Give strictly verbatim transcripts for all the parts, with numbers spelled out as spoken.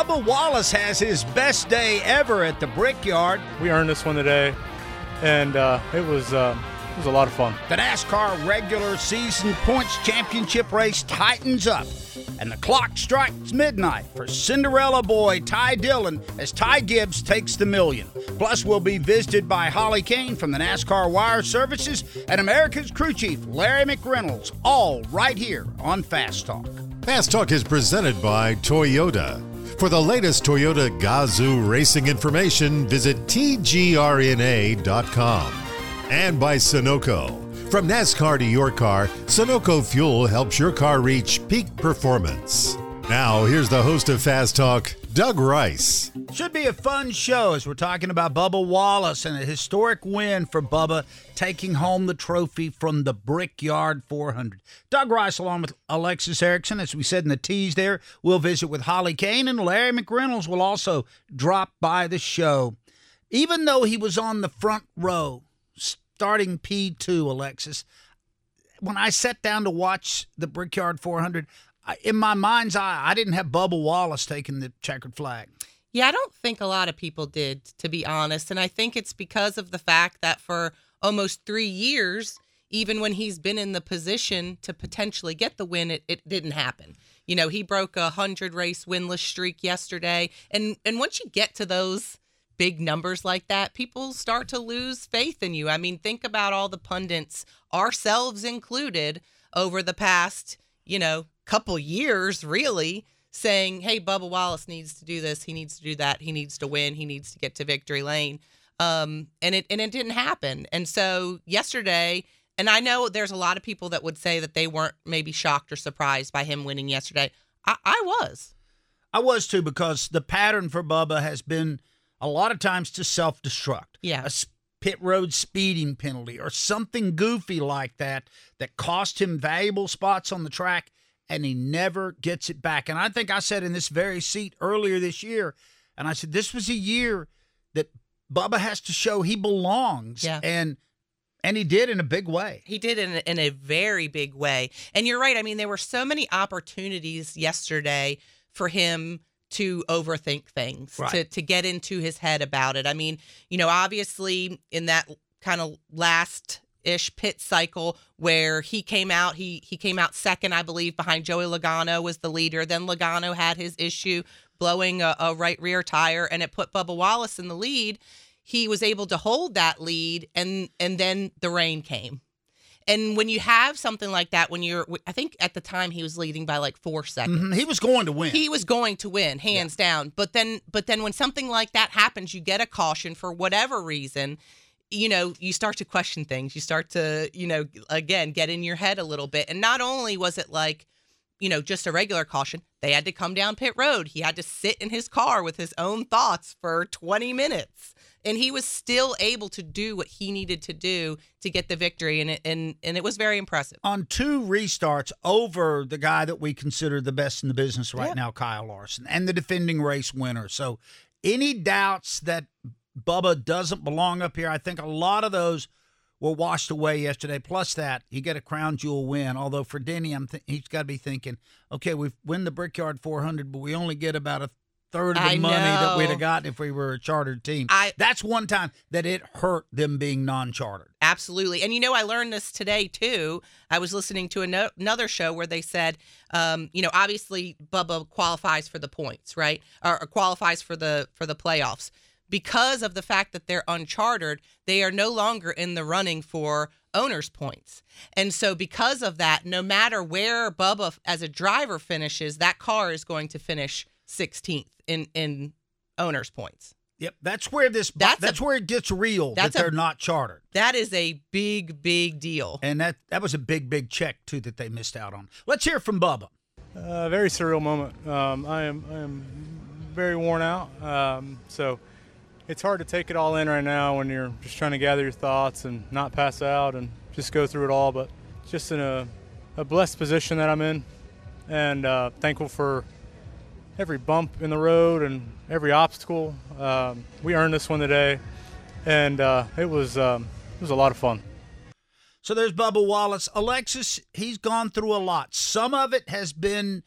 Bubba Wallace has his best day ever at the Brickyard. We earned this one today, and uh, it was uh, it was a lot of fun. The NASCAR regular season points championship race tightens up, and the clock strikes midnight for Cinderella boy Ty Dillon as Ty Gibbs takes the million. Plus, we'll be visited by Holly Kane from the NASCAR Wire Services and America's crew chief Larry McReynolds, all right here on Fast Talk. Fast Talk is presented by Toyota. For the latest Toyota Gazoo racing information, visit T G R N A dot com. And by Sunoco. From NASCAR to your car, Sunoco Fuel helps your car reach peak performance. Now, here's the host of Fast Talk, Doug Rice. Should be a fun show as we're talking about Bubba Wallace and a historic win for Bubba taking home the trophy from the Brickyard four hundred. Doug Rice along with Alexis Erickson. As we said in the tease there, we'll visit with Holly Kane, and Larry McReynolds will also drop by the show. Even though he was on the front row, starting P two, Alexis, when I sat down to watch the Brickyard four hundred, in my mind's eye, I didn't have Bubba Wallace taking the checkered flag. Yeah, I don't think a lot of people did, to be honest. And I think it's because of the fact that for almost three years, even when he's been in the position to potentially get the win, it, it didn't happen. You know, he broke a hundred-race winless streak yesterday. And, and once you get to those big numbers like that, people start to lose faith in you. I mean, think about all the pundits, ourselves included, over the past, you know, couple years, really, saying, hey, Bubba Wallace needs to do this, he needs to do that, he needs to win, he needs to get to victory lane. Um, and it and it didn't happen. And so yesterday, and I know there's a lot of people that would say that they weren't maybe shocked or surprised by him winning yesterday. I, I was. I was too, because the pattern for Bubba has been a lot of times to self-destruct. Yeah. A pit road speeding penalty or something goofy like that that cost him valuable spots on the track, and he never gets it back. And I think I said in this very seat earlier this year, and I said this was a year that Bubba has to show he belongs. Yeah. And and he did in a big way. He did in a, in a very big way. And you're right. I mean, there were so many opportunities yesterday for him to overthink things, right. to, to get into his head about it. I mean, you know, obviously in that kind of last ish pit cycle where he came out, he he came out second, I believe, behind Joey Logano was the leader. Then Logano had his issue blowing a, a right rear tire, and it put Bubba Wallace in the lead. He was able to hold that lead, and and then the rain came. And when you have something like that, when you're, I think at the time he was leading by like four seconds. Mm-hmm. He was going to win. He was going to win, hands yeah. down. But then, but then when something like that happens, you get a caution for whatever reason. You know, you start to question things. You start to, you know, again, get in your head a little bit. And not only was it like, you know, just a regular caution, they had to come down pit road. He had to sit in his car with his own thoughts for twenty minutes. And he was still able to do what he needed to do to get the victory. And it, and, and it was very impressive. On two restarts over the guy that we consider the best in the business right yeah. now, Kyle Larson, and the defending race winner. So any doubts that Bubba doesn't belong up here, I think a lot of those were washed away yesterday. Plus that, you get a crown jewel win. Although for Denny, I'm th- he's got to be thinking, okay, we've win the Brickyard four hundred, but we only get about a third of the I money know. that we'd have gotten if we were a chartered team. I, That's one time that it hurt them being non-chartered. Absolutely. And, you know, I learned this today, too. I was listening to an- another show where they said, um, you know, obviously Bubba qualifies for the points, right, or, or qualifies for the for the playoffs. Because of the fact that they're unchartered, they are no longer in the running for owner's points. And so because of that, no matter where Bubba as a driver finishes, that car is going to finish sixteenth in, in owner's points. Yep, that's where this That's that's, a- where it gets real that that's a- they're not chartered. That is a big, big deal. And that, that was a big, big check, too, that they missed out on. Let's hear from Bubba. A uh, very surreal moment. Um, I am I am very worn out. Um, so it's hard to take it all in right now when you're just trying to gather your thoughts and not pass out and just go through it all. But it's just in a, a blessed position that I'm in, and uh, thankful for every bump in the road and every obstacle. Um, we earned this one today, and uh, it was um, it was a lot of fun. So there's Bubba Wallace. Alexis, he's gone through a lot. Some of it has been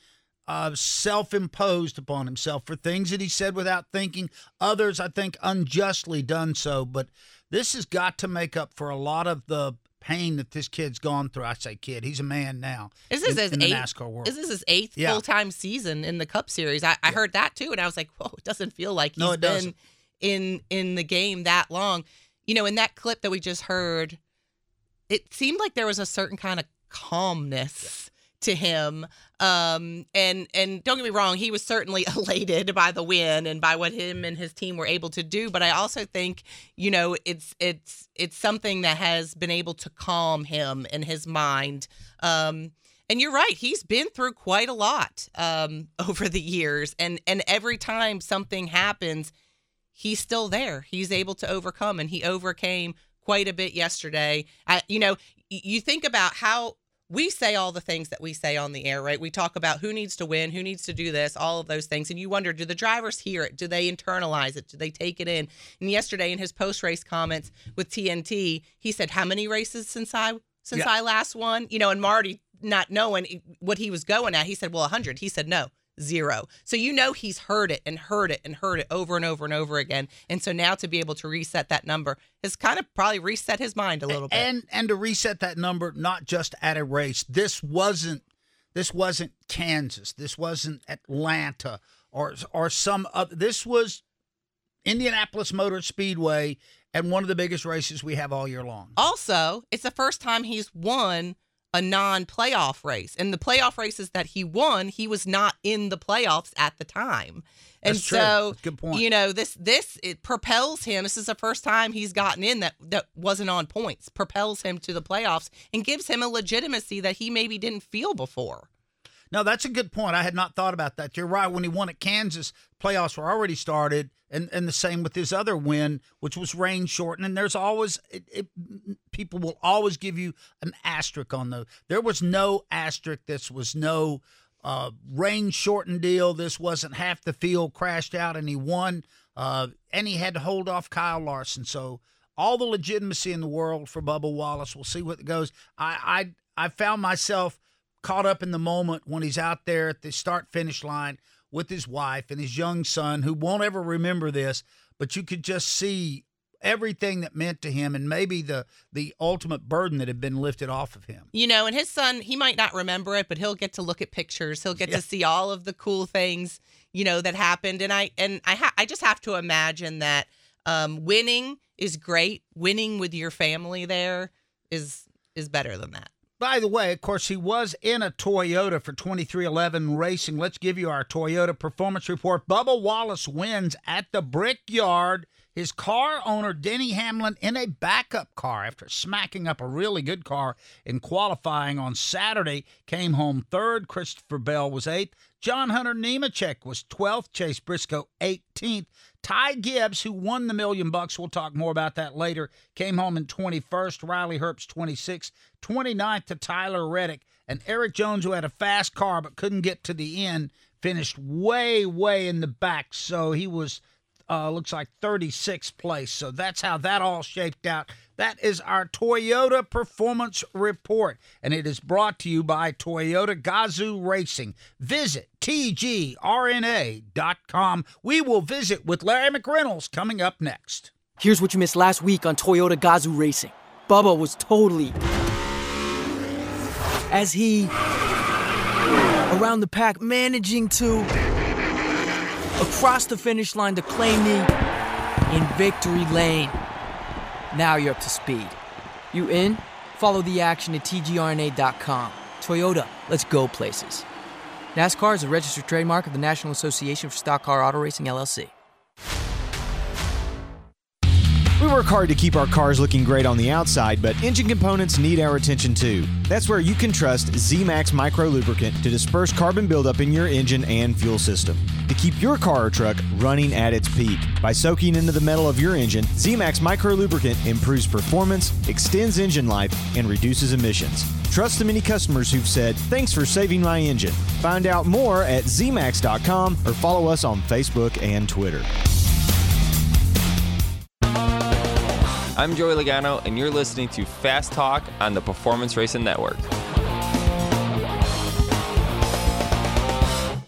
uh, self-imposed upon himself for things that he said without thinking. Others, I think, unjustly done so. But this has got to make up for a lot of the pain that this kid's gone through. I say kid, he's a man now. Is this in, his in the eighth, NASCAR world. Is this his eighth Yeah. full-time season in the Cup Series? I, I Yeah. heard that too, and I was like, whoa, it doesn't feel like he's No, it been doesn't. in in the game that long. You know, in that clip that we just heard, it seemed like there was a certain kind of calmness to him. Um, and and don't get me wrong, he was certainly elated by the win and by what him and his team were able to do. But I also think, you know, it's it's it's something that has been able to calm him in his mind. Um, and you're right, he's been through quite a lot um, over the years. And and every time something happens, he's still there. He's able to overcome, and he overcame quite a bit yesterday. I, you know, you think about how we say all the things that we say on the air, right? We talk about who needs to win, who needs to do this, all of those things. And you wonder, do the drivers hear it? Do they internalize it? Do they take it in? And yesterday in his post-race comments with T N T, he said, how many races since I since Yeah. I last won? You know, and Marty, not knowing what he was going at, he said, well, one hundred. He said, no. Zero. So you know he's heard it and heard it and heard it over and over and over again. And so now to be able to reset that number has kind of probably reset his mind a little bit. And and to reset that number, not just at a race. This wasn't this wasn't Kansas. This wasn't Atlanta or or some other. This was Indianapolis Motor Speedway and one of the biggest races we have all year long. Also, it's the first time he's won a non-playoff race. And the playoff races that he won, he was not in the playoffs at the time. And That's true. so, That's a good point. you know, this this it propels him. This is the first time he's gotten in that that wasn't on points. Propels him to the playoffs and gives him a legitimacy that he maybe didn't feel before. No, that's a good point. I had not thought about that. You're right. When he won at Kansas, playoffs were already started, and, and the same with his other win, which was rain shortened. And there's always it, it, people will always give you an asterisk on those. There was no asterisk. This was no uh, rain shortened deal. This wasn't half the field crashed out and he won. Uh, and he had to hold off Kyle Larson. So all the legitimacy in the world for Bubba Wallace. We'll see what it goes. I I, I found myself caught up in the moment when he's out there at the start-finish line with his wife and his young son, who won't ever remember this, but you could just see everything that meant to him and maybe the the ultimate burden that had been lifted off of him. You know, and his son, he might not remember it, but he'll get to look at pictures. He'll get Yeah. to see all of the cool things, you know, that happened. And I and I ha- I just have to imagine that um, winning is great. Winning with your family there is is better than that. By the way, of course, he was in a Toyota for twenty-three eleven Racing. Let's give you our Toyota Performance Report. Bubba Wallace wins at the Brickyard. His car owner, Denny Hamlin, in a backup car after smacking up a really good car in qualifying on Saturday, came home third. Christopher Bell was eighth. John Hunter Nemechek was twelfth. Chase Briscoe eighteenth. Ty Gibbs, who won the million bucks, we'll talk more about that later, came home in twenty-first. Riley Herbst twenty-sixth. twenty-ninth to Tyler Reddick. And Eric Jones, who had a fast car but couldn't get to the end, finished way, way in the back. So he was, uh, looks like thirty-sixth place. So that's how that all shaped out. That is our Toyota Performance Report, and it is brought to you by Toyota Gazoo Racing. Visit T G R N A dot com. We will visit with Larry McReynolds coming up next. Here's what you missed last week on Toyota Gazoo Racing. Bubba was totally as he around the pack, managing to across the finish line to claim the in victory lane. Now you're up to speed. You in? Follow the action at T G R N A dot com. Toyota, let's go places. NASCAR is a registered trademark of the National Association for Stock Car Auto Racing, L L C. We work hard to keep our cars looking great on the outside, but engine components need our attention too. That's where you can trust Z-Max Micro Lubricant to disperse carbon buildup in your engine and fuel system, to keep your car or truck running at its peak. By soaking into the metal of your engine, Z-Max Micro Lubricant improves performance, extends engine life, and reduces emissions. Trust the many customers who've said, "Thanks for saving my engine." Find out more at Z max dot com or follow us on Facebook and Twitter. I'm Joey Logano, and you're listening to Fast Talk on the Performance Racing Network.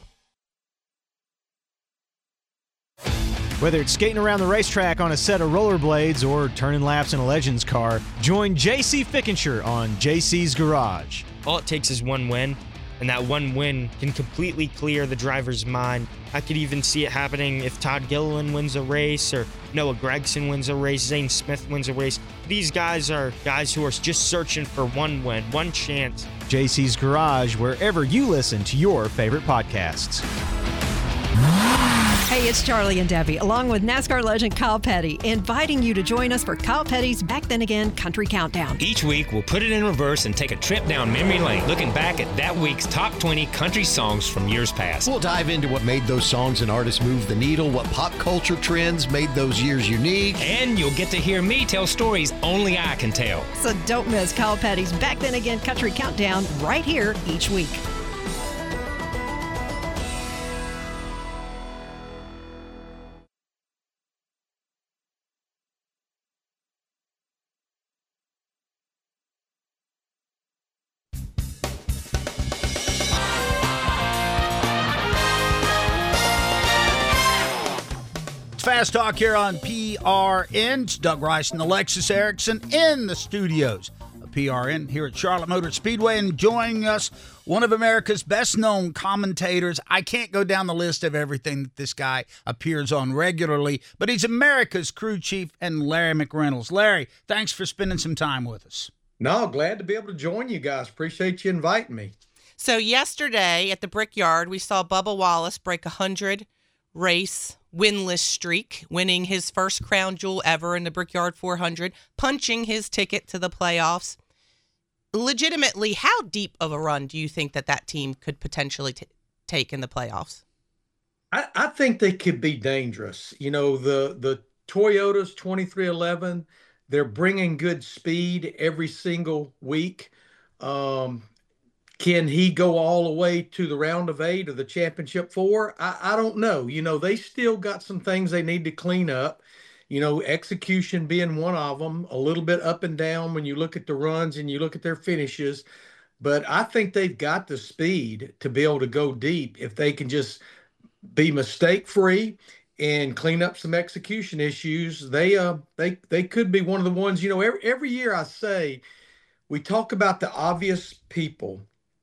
Whether it's skating around the racetrack on a set of rollerblades or turning laps in a Legends car, join J C Fickenshire on J C's Garage. All it takes is one win, and that one win can completely clear the driver's mind. I could even see it happening if Todd Gilliland wins a race or Noah Gragson wins a race, Zane Smith wins a race. These guys are guys who are just searching for one win, one chance. J C's Garage, wherever you listen to your favorite podcasts. Hey, it's Charlie and Debbie, along with NASCAR legend Kyle Petty, inviting you to join us for Kyle Petty's Back Then Again Country Countdown. Each week, we'll put it in reverse and take a trip down memory lane, looking back at that week's top twenty country songs from years past. We'll dive into what made those songs and artists move the needle, what pop culture trends made those years unique. And you'll get to hear me tell stories only I can tell. So don't miss Kyle Petty's Back Then Again Country Countdown right here each week. Fast Talk here on P R N. It's Doug Rice and Alexis Erickson in the studios of P R N here at Charlotte Motor Speedway. And joining us, one of America's best-known commentators. I can't go down the list of everything that this guy appears on regularly, but he's America's crew chief, and Larry McReynolds. Larry, thanks for spending some time with us. No, glad to be able to join you guys. Appreciate you inviting me. So yesterday at the Brickyard, we saw Bubba Wallace break a hundred race winless streak, winning his first crown jewel ever in the Brickyard four hundred, punching his ticket to the playoffs. Legitimately, how deep of a run do you think that that team could potentially t- take in the playoffs? I, I think they could be dangerous. You know, the the Toyotas twenty-three eleven, they're bringing good speed every single week. Um, Can he go all the way to the round of eight or the championship four? I, I don't know. You know, they still got some things they need to clean up. You know, execution being one of them, a little bit up and down when you look at the runs and you look at their finishes. But I think they've got the speed to be able to go deep if they can just be mistake-free and clean up some execution issues. They uh they they could be one of the ones, you know, every, every year I say, we talk about the obvious people,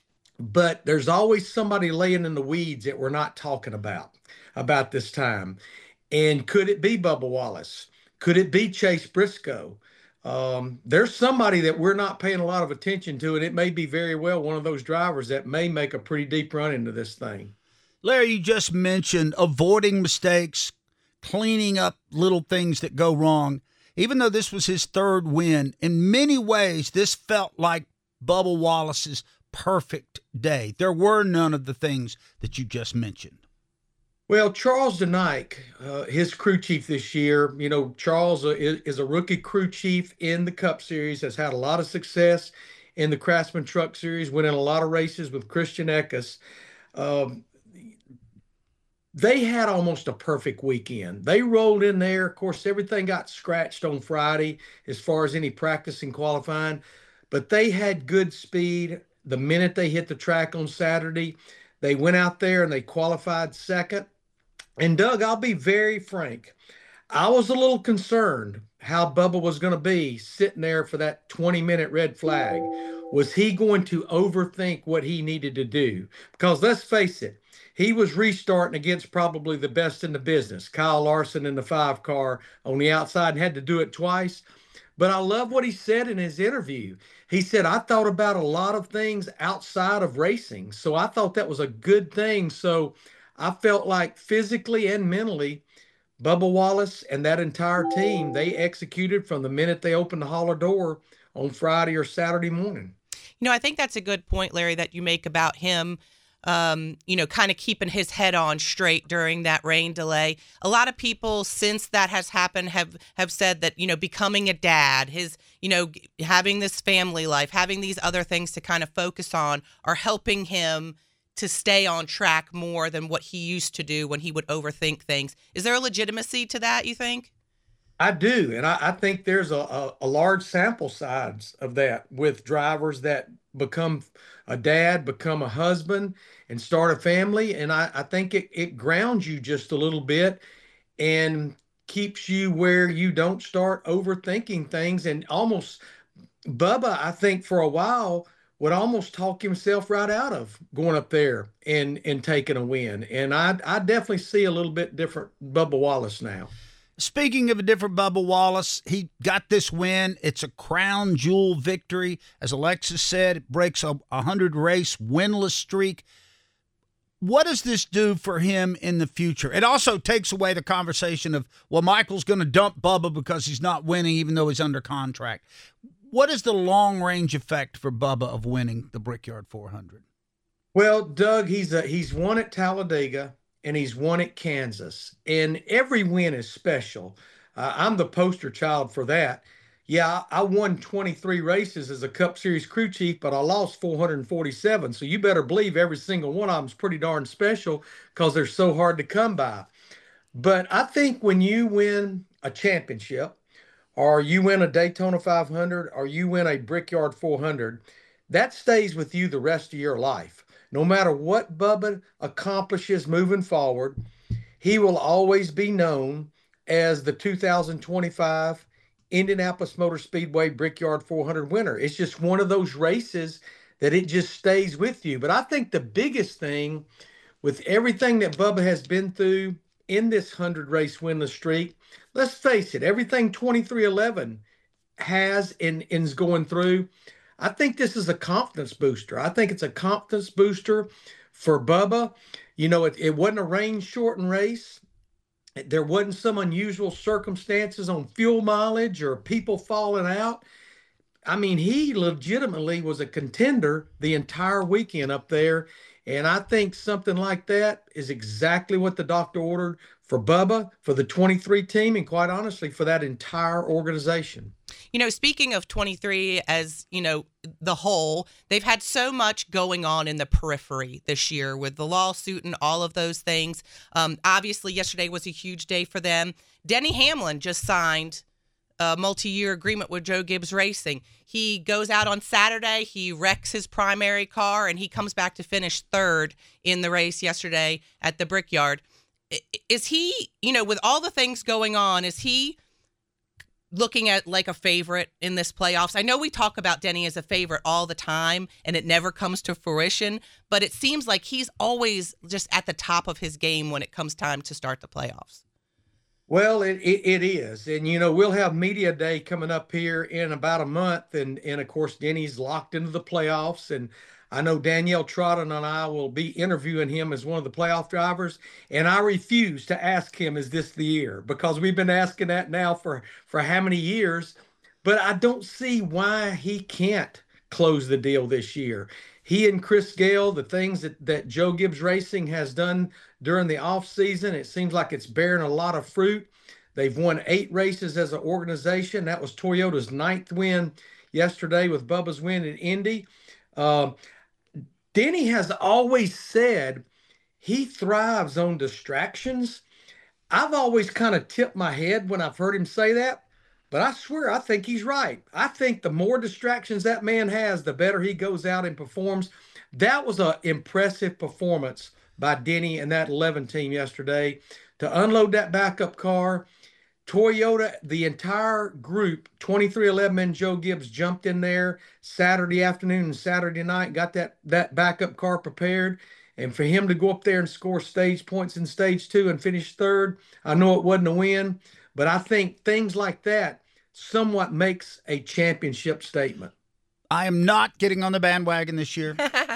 but there's always somebody laying in the weeds that we're not talking about, about this time. And could it be Bubba Wallace? Could it be Chase Briscoe? Um, there's somebody that we're not paying a lot of attention to, and it may be very well one of those drivers that may make a pretty deep run into this thing. Larry, you just mentioned avoiding mistakes, cleaning up little things that go wrong. Even though this was his third win, in many ways, this felt like Bubba Wallace's perfect day. There were none of the things that you just mentioned. Well, Charles DeNike, uh, his crew chief this year, you know, Charles uh, is, is a rookie crew chief in the Cup Series, has had a lot of success in the Craftsman Truck Series, winning a lot of races with Christian Eckes. Um, they had almost a perfect weekend. They rolled in there. Of course, everything got scratched on Friday as far as any practice and qualifying, but they had good speed. The minute they hit the track on Saturday, they went out there and they qualified second. And Doug, I'll be very frank. I was a little concerned how Bubba was going to be sitting there for that twenty-minute red flag. Was he going to overthink what he needed to do? Because let's face it, he was restarting against probably the best in the business, Kyle Larson in the five car on the outside, and had to do it twice. But I love what he said in his interview. He said, I thought about a lot of things outside of racing. So I thought that was a good thing. So I felt like physically and mentally, Bubba Wallace and that entire team, they executed from the minute they opened the hauler door on Friday or Saturday morning. You know, I think that's a good point, Larry, that you make about him, um, you know, kind of keeping his head on straight during that rain delay. A lot of people, since that has happened, have, have said that, you know, becoming a dad, his, you know, having this family life, having these other things to kind of focus on are helping him to stay on track more than what he used to do when he would overthink things. Is there a legitimacy to that, you think? I do. And I, I think there's a, a, a large sample size of that with drivers that become a dad, become a husband, and start a family. And I, I think it, it grounds you just a little bit. and keeps you where you don't start overthinking things. And almost, Bubba, I think for a while, would almost talk himself right out of going up there and and taking a win. And I I definitely see a little bit different Bubba Wallace now. Speaking of a different Bubba Wallace, he got this win. It's a crown jewel victory. As Alexis said, it breaks a hundred race winless streak. What does this do for him in the future? It also takes away the conversation of, well, Michael's going to dump Bubba because he's not winning even though he's under contract. What is the long-range effect for Bubba of winning the Brickyard four hundred? Well, Doug, he's a, he's won at Talladega and he's won at Kansas, and every win is special. Uh, I'm the poster child for that. Yeah, I won twenty-three races as a Cup Series crew chief, but I lost four hundred forty-seven. So you better believe every single one of them is pretty darn special because they're so hard to come by. But I think when you win a championship, or you win a Daytona five hundred, or you win a Brickyard four hundred, that stays with you the rest of your life. No matter what Bubba accomplishes moving forward, he will always be known as the two thousand twenty-five Indianapolis Motor Speedway Brickyard four hundred winner. It's just one of those races that it just stays with you. But I think the biggest thing with everything that Bubba has been through in this one hundred race winless streak, let's face it, everything twenty-three eleven has and, and is going through, I think this is a confidence booster. I think it's a confidence booster for Bubba. You know, it, it wasn't a rain-shortened race. There wasn't some unusual circumstances on fuel mileage or people falling out. I mean, he legitimately was a contender the entire weekend up there. And I think something like that is exactly what the doctor ordered for Bubba, for the twenty-three team, and quite honestly, for that entire organization. You know, speaking of twenty-three as, you know, the whole, they've had so much going on in the periphery this year with the lawsuit and all of those things. Um, obviously, yesterday was a huge day for them. Denny Hamlin just signed a multi-year agreement with Joe Gibbs Racing. He goes out on Saturday, he wrecks his primary car, and he comes back to finish third in the race yesterday at the Brickyard. Is he, you know, with all the things going on, is he looking at like a favorite in this playoffs? I know we talk about Denny as a favorite all the time and it never comes to fruition, but it seems like he's always just at the top of his game when it comes time to start the playoffs. Well, it, it, it is. And, you know, we'll have media day coming up here in about a month. And, and of course, Denny's locked into the playoffs. And I know Danielle Trotton and I will be interviewing him as one of the playoff drivers. And I refuse to ask him, is this the year? Because we've been asking that now for, for how many years? But I don't see why he can't close the deal this year. He and Chris Gale, the things that, that Joe Gibbs Racing has done during the offseason, it seems like it's bearing a lot of fruit. They've won eight races as an organization. That was Toyota's ninth win yesterday with Bubba's win at Indy. Um, Denny has always said he thrives on distractions. I've always kind of tipped my head when I've heard him say that, but I swear I think he's right. I think the more distractions that man has, the better he goes out and performs. That was an impressive performance by Denny and that eleven team yesterday to unload that backup car. Toyota, the entire group, twenty-three eleven and Joe Gibbs jumped in there Saturday afternoon and Saturday night, got that, that backup car prepared. And for him to go up there and score stage points in stage two and finish third, I know it wasn't a win, but I think things like that somewhat makes a championship statement. I am not getting on the bandwagon this year.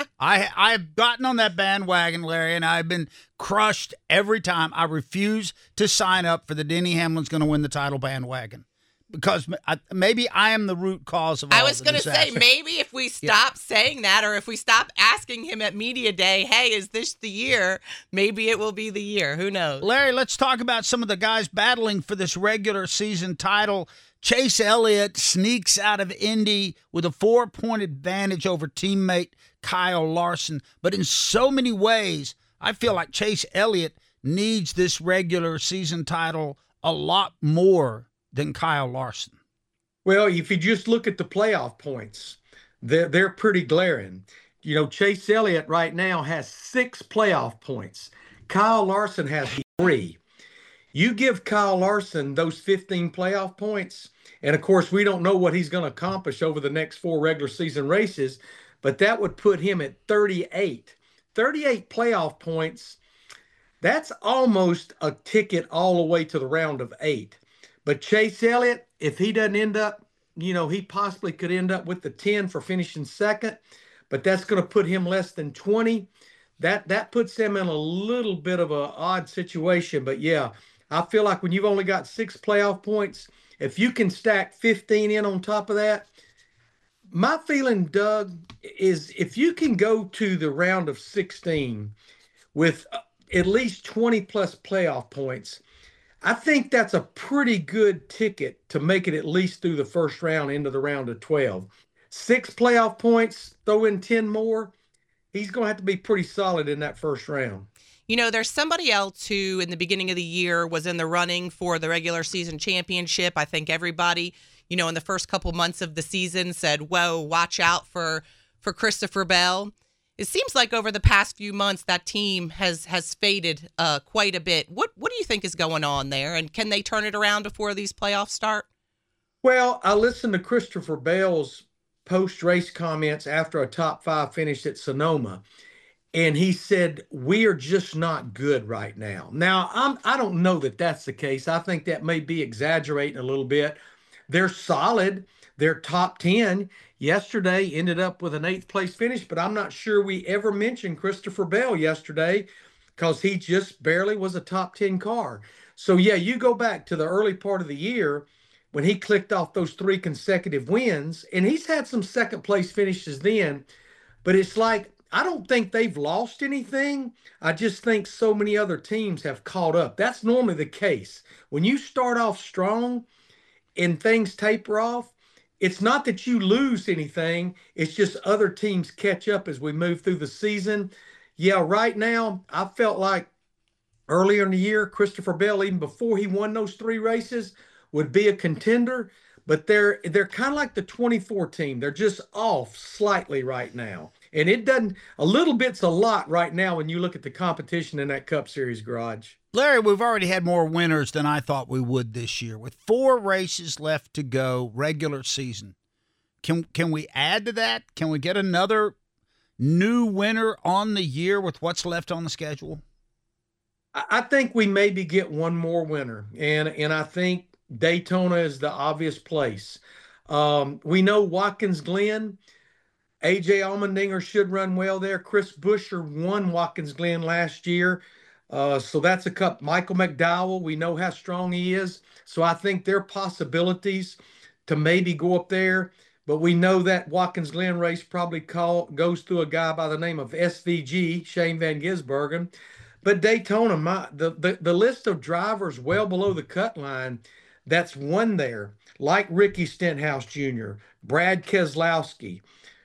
I I've gotten on that bandwagon, Larry, and I've been crushed every time. I refuse to sign up for the Denny Hamlin's going to win the title bandwagon because I, maybe I am the root cause of all I was going to say, maybe if we stop yeah. saying that, or if we stop asking him at media day, hey, is this the year? Maybe it will be the year. Who knows? Larry, let's talk about some of the guys battling for this regular season title. Chase Elliott sneaks out of Indy with a four-point advantage over teammate Kyle Larson. But in so many ways, I feel like Chase Elliott needs this regular season title a lot more than Kyle Larson. Well, if you just look at the playoff points, they're, they're pretty glaring. You know, Chase Elliott right now has six playoff points. Kyle Larson has three. You give Kyle Larson those fifteen playoff points, and of course, we don't know what he's going to accomplish over the next four regular season races, but that would put him at thirty-eight. thirty-eight playoff points, that's almost a ticket all the way to the round of eight. But Chase Elliott, if he doesn't end up, you know, he possibly could end up with the ten for finishing second, but that's going to put him less than twenty. That that puts him in a little bit of an odd situation. But yeah, I feel like when you've only got six playoff points, if you can stack fifteen in on top of that, my feeling, Doug, is if you can go to the round of sixteen with at least twenty plus playoff points, I think that's a pretty good ticket to make it at least through the first round into the round of twelve. Six playoff points, throw in ten more, he's going to have to be pretty solid in that first round. You know, there's somebody else who in the beginning of the year was in the running for the regular season championship. I think everybody, you know, in the first couple months of the season said, whoa, watch out for, for Christopher Bell. It seems like over the past few months that team has has faded uh, quite a bit. What what do you think is going on there? And can they turn it around before these playoffs start? Well, I listened to Christopher Bell's post-race comments after a top five finish at Sonoma, and he said, we are just not good right now. Now, I'm, I don't know that that's the case. I think that may be exaggerating a little bit. They're solid. They're top ten. Yesterday ended up with an eighth place finish, but I'm not sure we ever mentioned Christopher Bell yesterday because he just barely was a top ten car. So, yeah, you go back to the early part of the year when he clicked off those three consecutive wins, and he's had some second place finishes then, but it's like, I don't think they've lost anything. I just think so many other teams have caught up. That's normally the case. When you start off strong and things taper off, it's not that you lose anything. It's just other teams catch up as we move through the season. Yeah, right now, I felt like earlier in the year, Christopher Bell, even before he won those three races, would be a contender, but they're they're kind of like the twenty-four team. They're just off slightly right now. And it doesn't, a little bit's a lot right now when you look at the competition in that Cup Series garage. Larry, we've already had more winners than I thought we would this year. With four races left to go, regular season, can can we add to that? Can we get another new winner on the year with what's left on the schedule? I think we maybe get one more winner, and and I think Daytona is the obvious place. Um, we know Watkins Glen, A J Allmendinger should run well there. Chris Buescher won Watkins Glen last year. Uh, so that's a cup. Michael McDowell, we know how strong he is. So I think there are possibilities to maybe go up there. But we know that Watkins Glen race probably call, goes through a guy by the name of S V G, Shane Van Gisbergen. But Daytona, my, the, the, the list of drivers well below the cut line that's won there, like Ricky Stenhouse Junior, Brad Keselowski,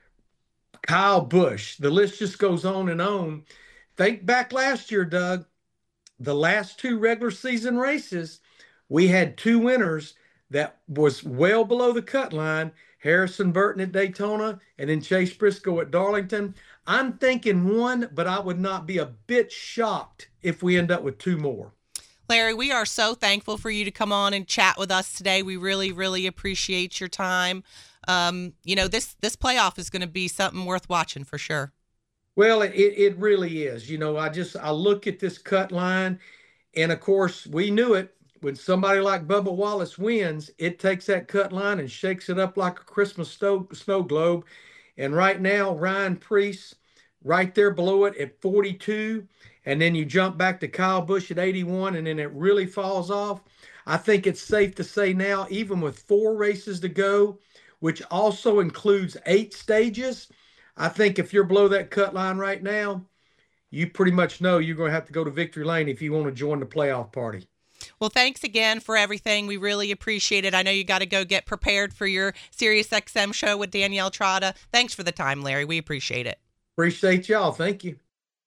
Kyle Busch. The list just goes on and on. Think back last year, Doug, the last two regular season races, we had two winners that was well below the cut line, Harrison Burton at Daytona and then Chase Briscoe at Darlington. I'm thinking one, but I would not be a bit shocked if we end up with two more. Larry, we are so thankful for you to come on and chat with us today. We really, really appreciate your time. Um, you know, this this playoff is going to be something worth watching for sure. Well, it, it really is. You know, I just, I look at this cut line, and of course, we knew it. When somebody like Bubba Wallace wins, it takes that cut line and shakes it up like a Christmas snow, snow globe. And right now, Ryan Preece, right there below it at forty-two. And then you jump back to Kyle Busch at eighty-one, and then it really falls off. I think it's safe to say now, even with four races to go, which also includes eight stages, I think if you're below that cut line right now, you pretty much know you're going to have to go to victory lane if you want to join the playoff party. Well, thanks again for everything. We really appreciate it. I know you got to go get prepared for your Sirius X M show with Danielle Trotta. Thanks for the time, Larry. We appreciate it. Appreciate y'all. Thank you.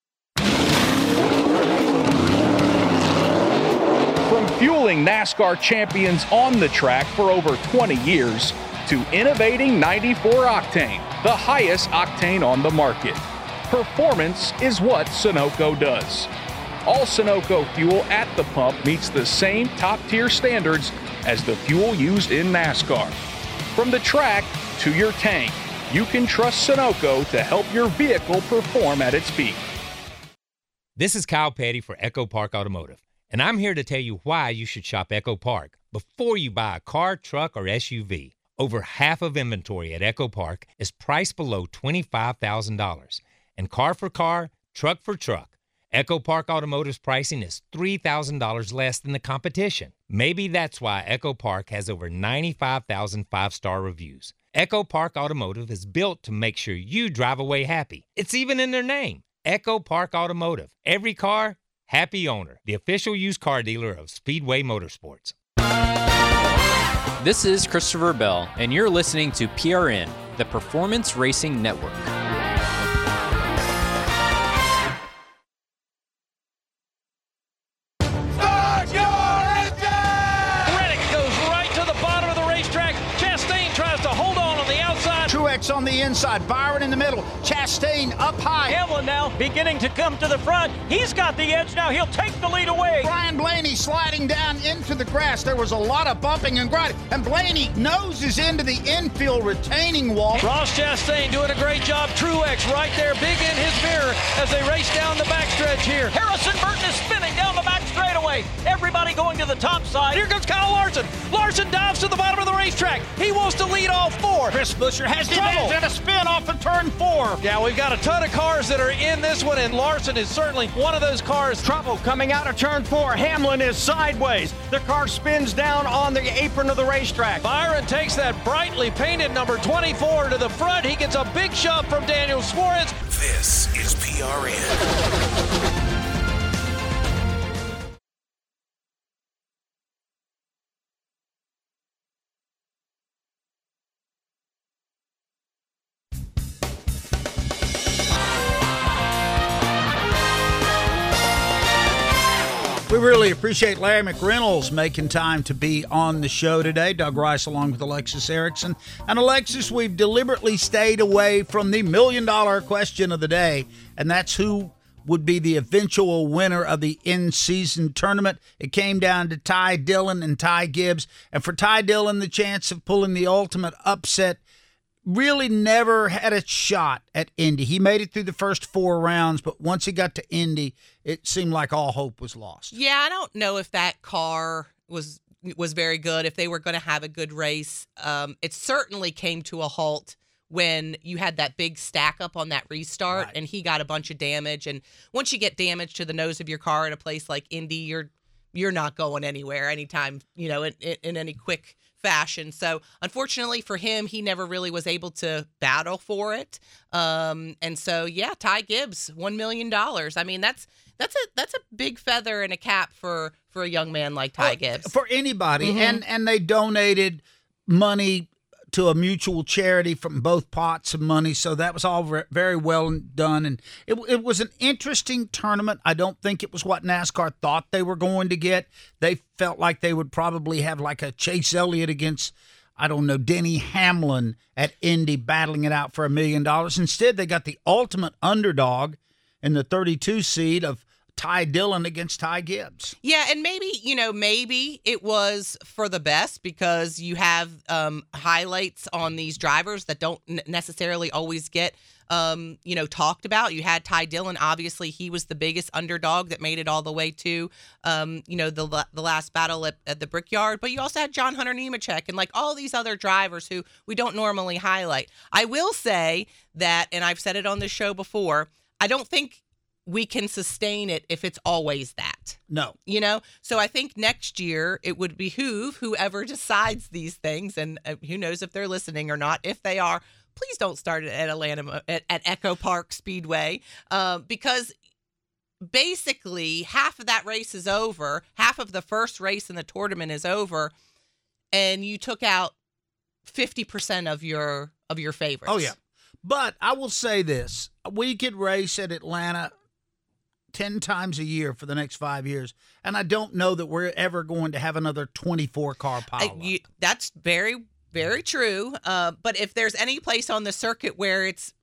From fueling NASCAR champions on the track for over twenty years to innovating ninety-four octane, the highest octane on the market, performance is what Sunoco does. All Sunoco fuel at the pump meets the same top-tier standards as the fuel used in NASCAR. From the track to your tank, you can trust Sunoco to help your vehicle perform at its peak. This is Kyle Petty for Echo Park Automotive, and I'm here to tell you why you should shop Echo Park before you buy a car, truck, or S U V. Over half of inventory at Echo Park is priced below twenty-five thousand dollars, and car for car, truck for truck, Echo Park Automotive's pricing is three thousand dollars less than the competition. Maybe that's why Echo Park has over ninety-five thousand five-star reviews. Echo Park Automotive is built to make sure you drive away happy. It's even in their name, Echo Park Automotive. Every car, happy owner. The official used car dealer of Speedway Motorsports. This is Christopher Bell, and you're listening to P R N, the Performance Racing Network. On the inside, Byron in the middle, Chastain up high. Hamlin now beginning to come to the front. He's got the edge now. He'll take the lead away. Brian Blaney sliding down into the grass. There was a lot of bumping and grinding, and Blaney noses into the infield retaining wall. Ross Chastain doing a great job. Truex right there, big in his mirror as they race down the backstretch here. Harrison Burton is spinning down the back straightaway. Everybody going to the top side. Here comes Kyle Larson. Larson dives to the bottom of the racetrack. He wants to lead all four. Chris Buescher has trouble. And a spin off of turn four. Yeah, we've got a ton of cars that are in this one, and Larson is certainly one of those cars. Trouble coming out of turn four. Hamlin is sideways. The car spins down on the apron of the racetrack. Byron takes that brightly painted number twenty-four to the front. He gets a big shove from Daniel Suarez. This is P R N. We really appreciate Larry McReynolds making time to be on the show today. Doug Rice along with Alexis Erickson. And Alexis, we've deliberately stayed away from the million-dollar question of the day, and that's who would be the eventual winner of the in-season tournament. It came down to Ty Dillon and Ty Gibbs. And for Ty Dillon, the chance of pulling the ultimate upset really never had a shot at Indy. He made it through the first four rounds, but once he got to Indy, it seemed like all hope was lost. Yeah, I don't know if that car was was very good, if they were going to have a good race. Um, it certainly came to a halt when you had that big stack up on that restart, right, and he got a bunch of damage. And once you get damage to the nose of your car at a place like Indy, you're you're not going anywhere anytime, you know, in, in, in any quick fashion. So unfortunately for him, he never really was able to battle for it. Um, and so, yeah, Ty Gibbs, one million dollars. I mean, that's that's a that's a big feather in a cap for, for a young man like Ty Gibbs. For anybody. Mm-hmm. And, and they donated money to a mutual charity from both pots of money. So that was all very well done. And it, it was an interesting tournament. I don't think it was what NASCAR thought they were going to get. They felt like they would probably have like a Chase Elliott against, I don't know, Denny Hamlin at Indy battling it out for a million dollars. Instead, they got the ultimate underdog in the thirty-two seed of Ty Dillon against Ty Gibbs. Yeah, and maybe, you know, maybe it was for the best because you have um, highlights on these drivers that don't n- necessarily always get, um, you know, talked about. You had Ty Dillon. Obviously, he was the biggest underdog that made it all the way to, um, you know, the the last battle at, at the Brickyard. But you also had John Hunter Nemechek and like all these other drivers who we don't normally highlight. I will say that, and I've said it on this show before, I don't think we can sustain it if it's always that. No. You know? So I think next year it would behoove whoever decides these things, and uh, who knows if they're listening or not. If they are, please don't start it at Atlanta, at, at Echo Park Speedway, uh, because basically half of that race is over. Half of the first race in the tournament is over, and you took out fifty percent of your of your favorites. Oh, yeah. But I will say this. We could race at Atlanta ten times a year for the next five years, and I don't know that we're ever going to have another twenty-four car pileup. You, that's very, very true. Uh, but if there's any place on the circuit where it's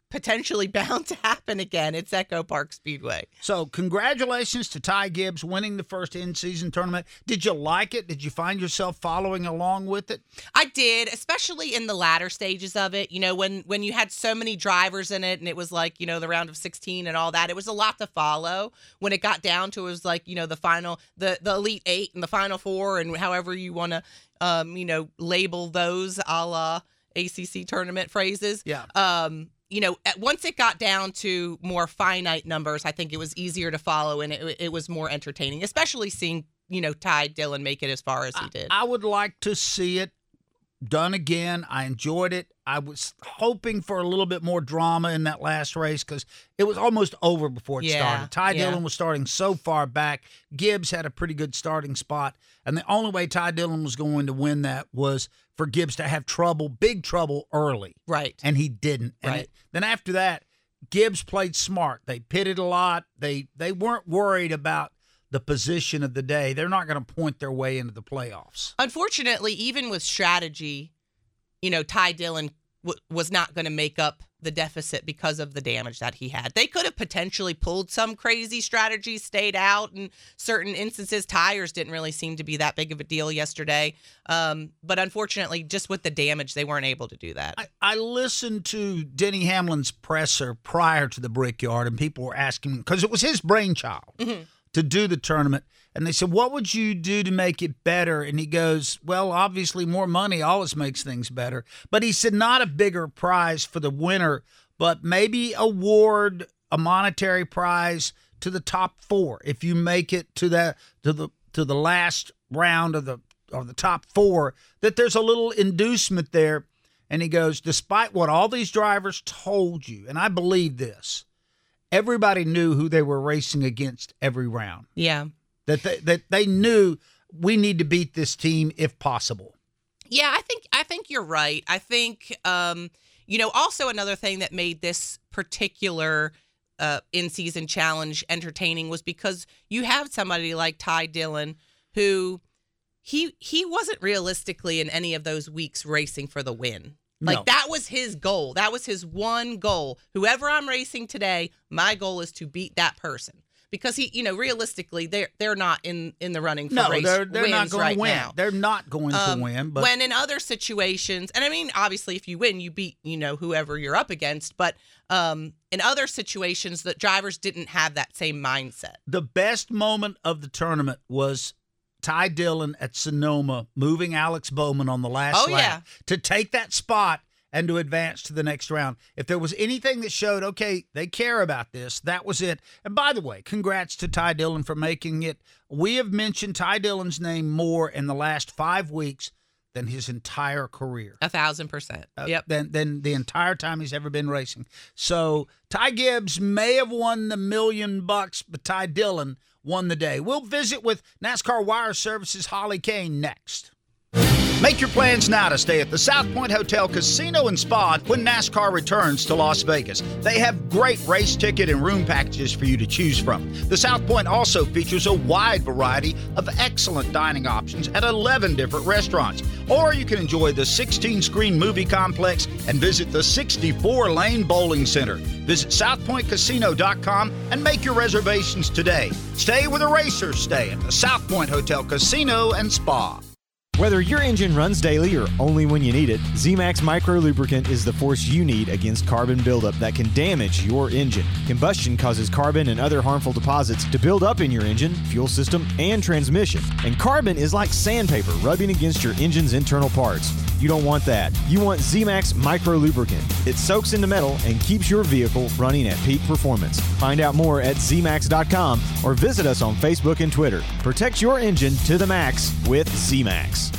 potentially bound to happen again. It's Echo Park Speedway. So congratulations to Ty Gibbs winning the first in-season tournament. Did you like it? Did you find yourself following along with it? I did, especially in the latter stages of it. You know, when when you had so many drivers in it and it was like, you know, the round of sixteen and all that, it was a lot to follow. When it got down to it was like, you know, the final, the, the Elite Eight and the Final Four and however you want to, um, you know, label those a la A C C tournament phrases. Yeah. Um, you know, once it got down to more finite numbers, I think it was easier to follow and it, it was more entertaining, especially seeing, you know, Ty Dillon make it as far as he did. I, I would like to see it done again. I enjoyed it. I was hoping for a little bit more drama in that last race because it was almost over before it Yeah, started. Ty yeah. Dillon was starting so far back. Gibbs had a pretty good starting spot, and the only way Ty Dillon was going to win that was for Gibbs to have trouble, big trouble early. Right. And he didn't. And Right. it, then after that, Gibbs played smart. They pitted a lot. They they weren't worried about the position of the day. They're not going to point their way into the playoffs. Unfortunately, even with strategy, you know, Ty Dillon w- was not going to make up the deficit because of the damage that he had. They could have potentially pulled some crazy strategy, stayed out in certain instances. Tires didn't really seem to be that big of a deal yesterday. Um, but unfortunately, just with the damage, they weren't able to do that. I, I listened to Denny Hamlin's presser prior to the Brickyard, and people were asking, because it was his brainchild Mm-hmm. to do the tournament. And they said, what would you do to make it better? And he goes, well, obviously more money always makes things better. But he said not a bigger prize for the winner, but maybe award a monetary prize to the top four. If you make it to that to the to the last round of the of the top four, that there's a little inducement there. And he goes, despite what all these drivers told you, and I believe this, everybody knew who they were racing against every round. Yeah. That they, that they knew we need to beat this team if possible. Yeah, I think I think you're right. I think um, you know, also another thing that made this particular uh, in-season challenge entertaining was because you have somebody like Ty Dillon who he he wasn't realistically in any of those weeks racing for the win. Like No. that was his goal. That was his one goal. Whoever I'm racing today, my goal is to beat that person. Because he, you know, realistically, they're they're not in, in the running for No, race they're they're not wins going right to win. now. They're not going Um, to win. But when in other situations, and I mean, obviously, if you win, you beat, you know, whoever you're up against. But um, in other situations, the drivers didn't have that same mindset. the best moment of the tournament was Ty Dillon at Sonoma moving Alex Bowman on the last Oh, lap yeah. to take that spot and to advance to the next round. If there was anything that showed, okay, they care about this, that was it. And by the way, congrats to Ty Dillon for making it. We have mentioned Ty Dillon's name more in the last five weeks than his entire career. A thousand percent. Uh, Yep. Than, than the entire time he's ever been racing. So Ty Gibbs may have won the million bucks, but Ty Dillon won the day. We'll visit with NASCAR Wire Services' Holly Kane next. Make your plans now to stay at the South Point Hotel Casino and Spa when NASCAR returns to Las Vegas. They have great race ticket and room packages for you to choose from. The South Point also features a wide variety of excellent dining options at eleven different restaurants. Or you can enjoy the sixteen-screen movie complex and visit the sixty-four lane bowling center. Visit south point casino dot com and make your reservations today. Stay where the racers stay at the South Point Hotel Casino and Spa. Whether your engine runs daily or only when you need it, Z-Max Micro Lubricant is the force you need against carbon buildup that can damage your engine. Combustion causes carbon and other harmful deposits to build up in your engine, fuel system, and transmission. And carbon is like sandpaper rubbing against your engine's internal parts. You don't want that. You want Z-Max Micro Lubricant. It soaks into metal and keeps your vehicle running at peak performance. Find out more at Z max dot com or visit us on Facebook and Twitter. Protect your engine to the max with Z-Max.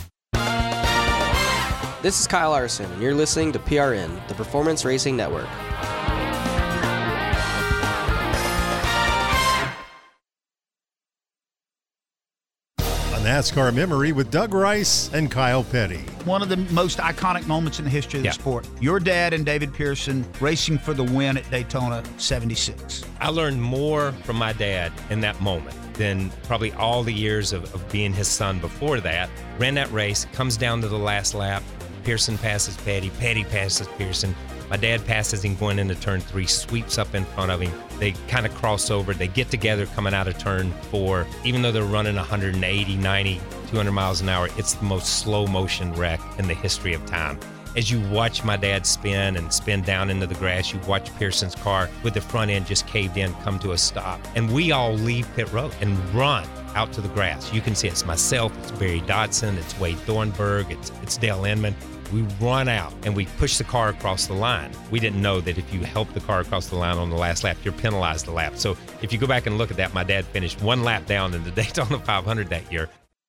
This is Kyle Larson, and you're listening to P R N, the Performance Racing Network. A NASCAR memory with Doug Rice and Kyle Petty. One of the most iconic moments in the history of the Yeah. sport. Your dad and David Pearson racing for the win at Daytona seventy-six. I learned more from my dad in that moment than probably all the years of, of being his son before that. Ran that race, comes down to the last lap. Pearson passes Petty, Petty passes Pearson. My dad passes him going into turn three, sweeps up in front of him. They kind of cross over. They get together coming out of turn four. Even though they're running one eighty, ninety, two hundred miles an hour, it's the most slow motion wreck in the history of time. As you watch my dad spin and spin down into the grass, you watch Pearson's car with the front end just caved in come to a stop. And we all leave pit road and run out to the grass. You can see it's myself, it's Barry Dodson, it's Wade Thornburg, it's, it's Dale Inman. We run out and we push the car across the line. We didn't know that if you help the car across the line on the last lap, you're penalized the lap. So if you go back and look at that, my dad finished one lap down in the Daytona five hundred that year.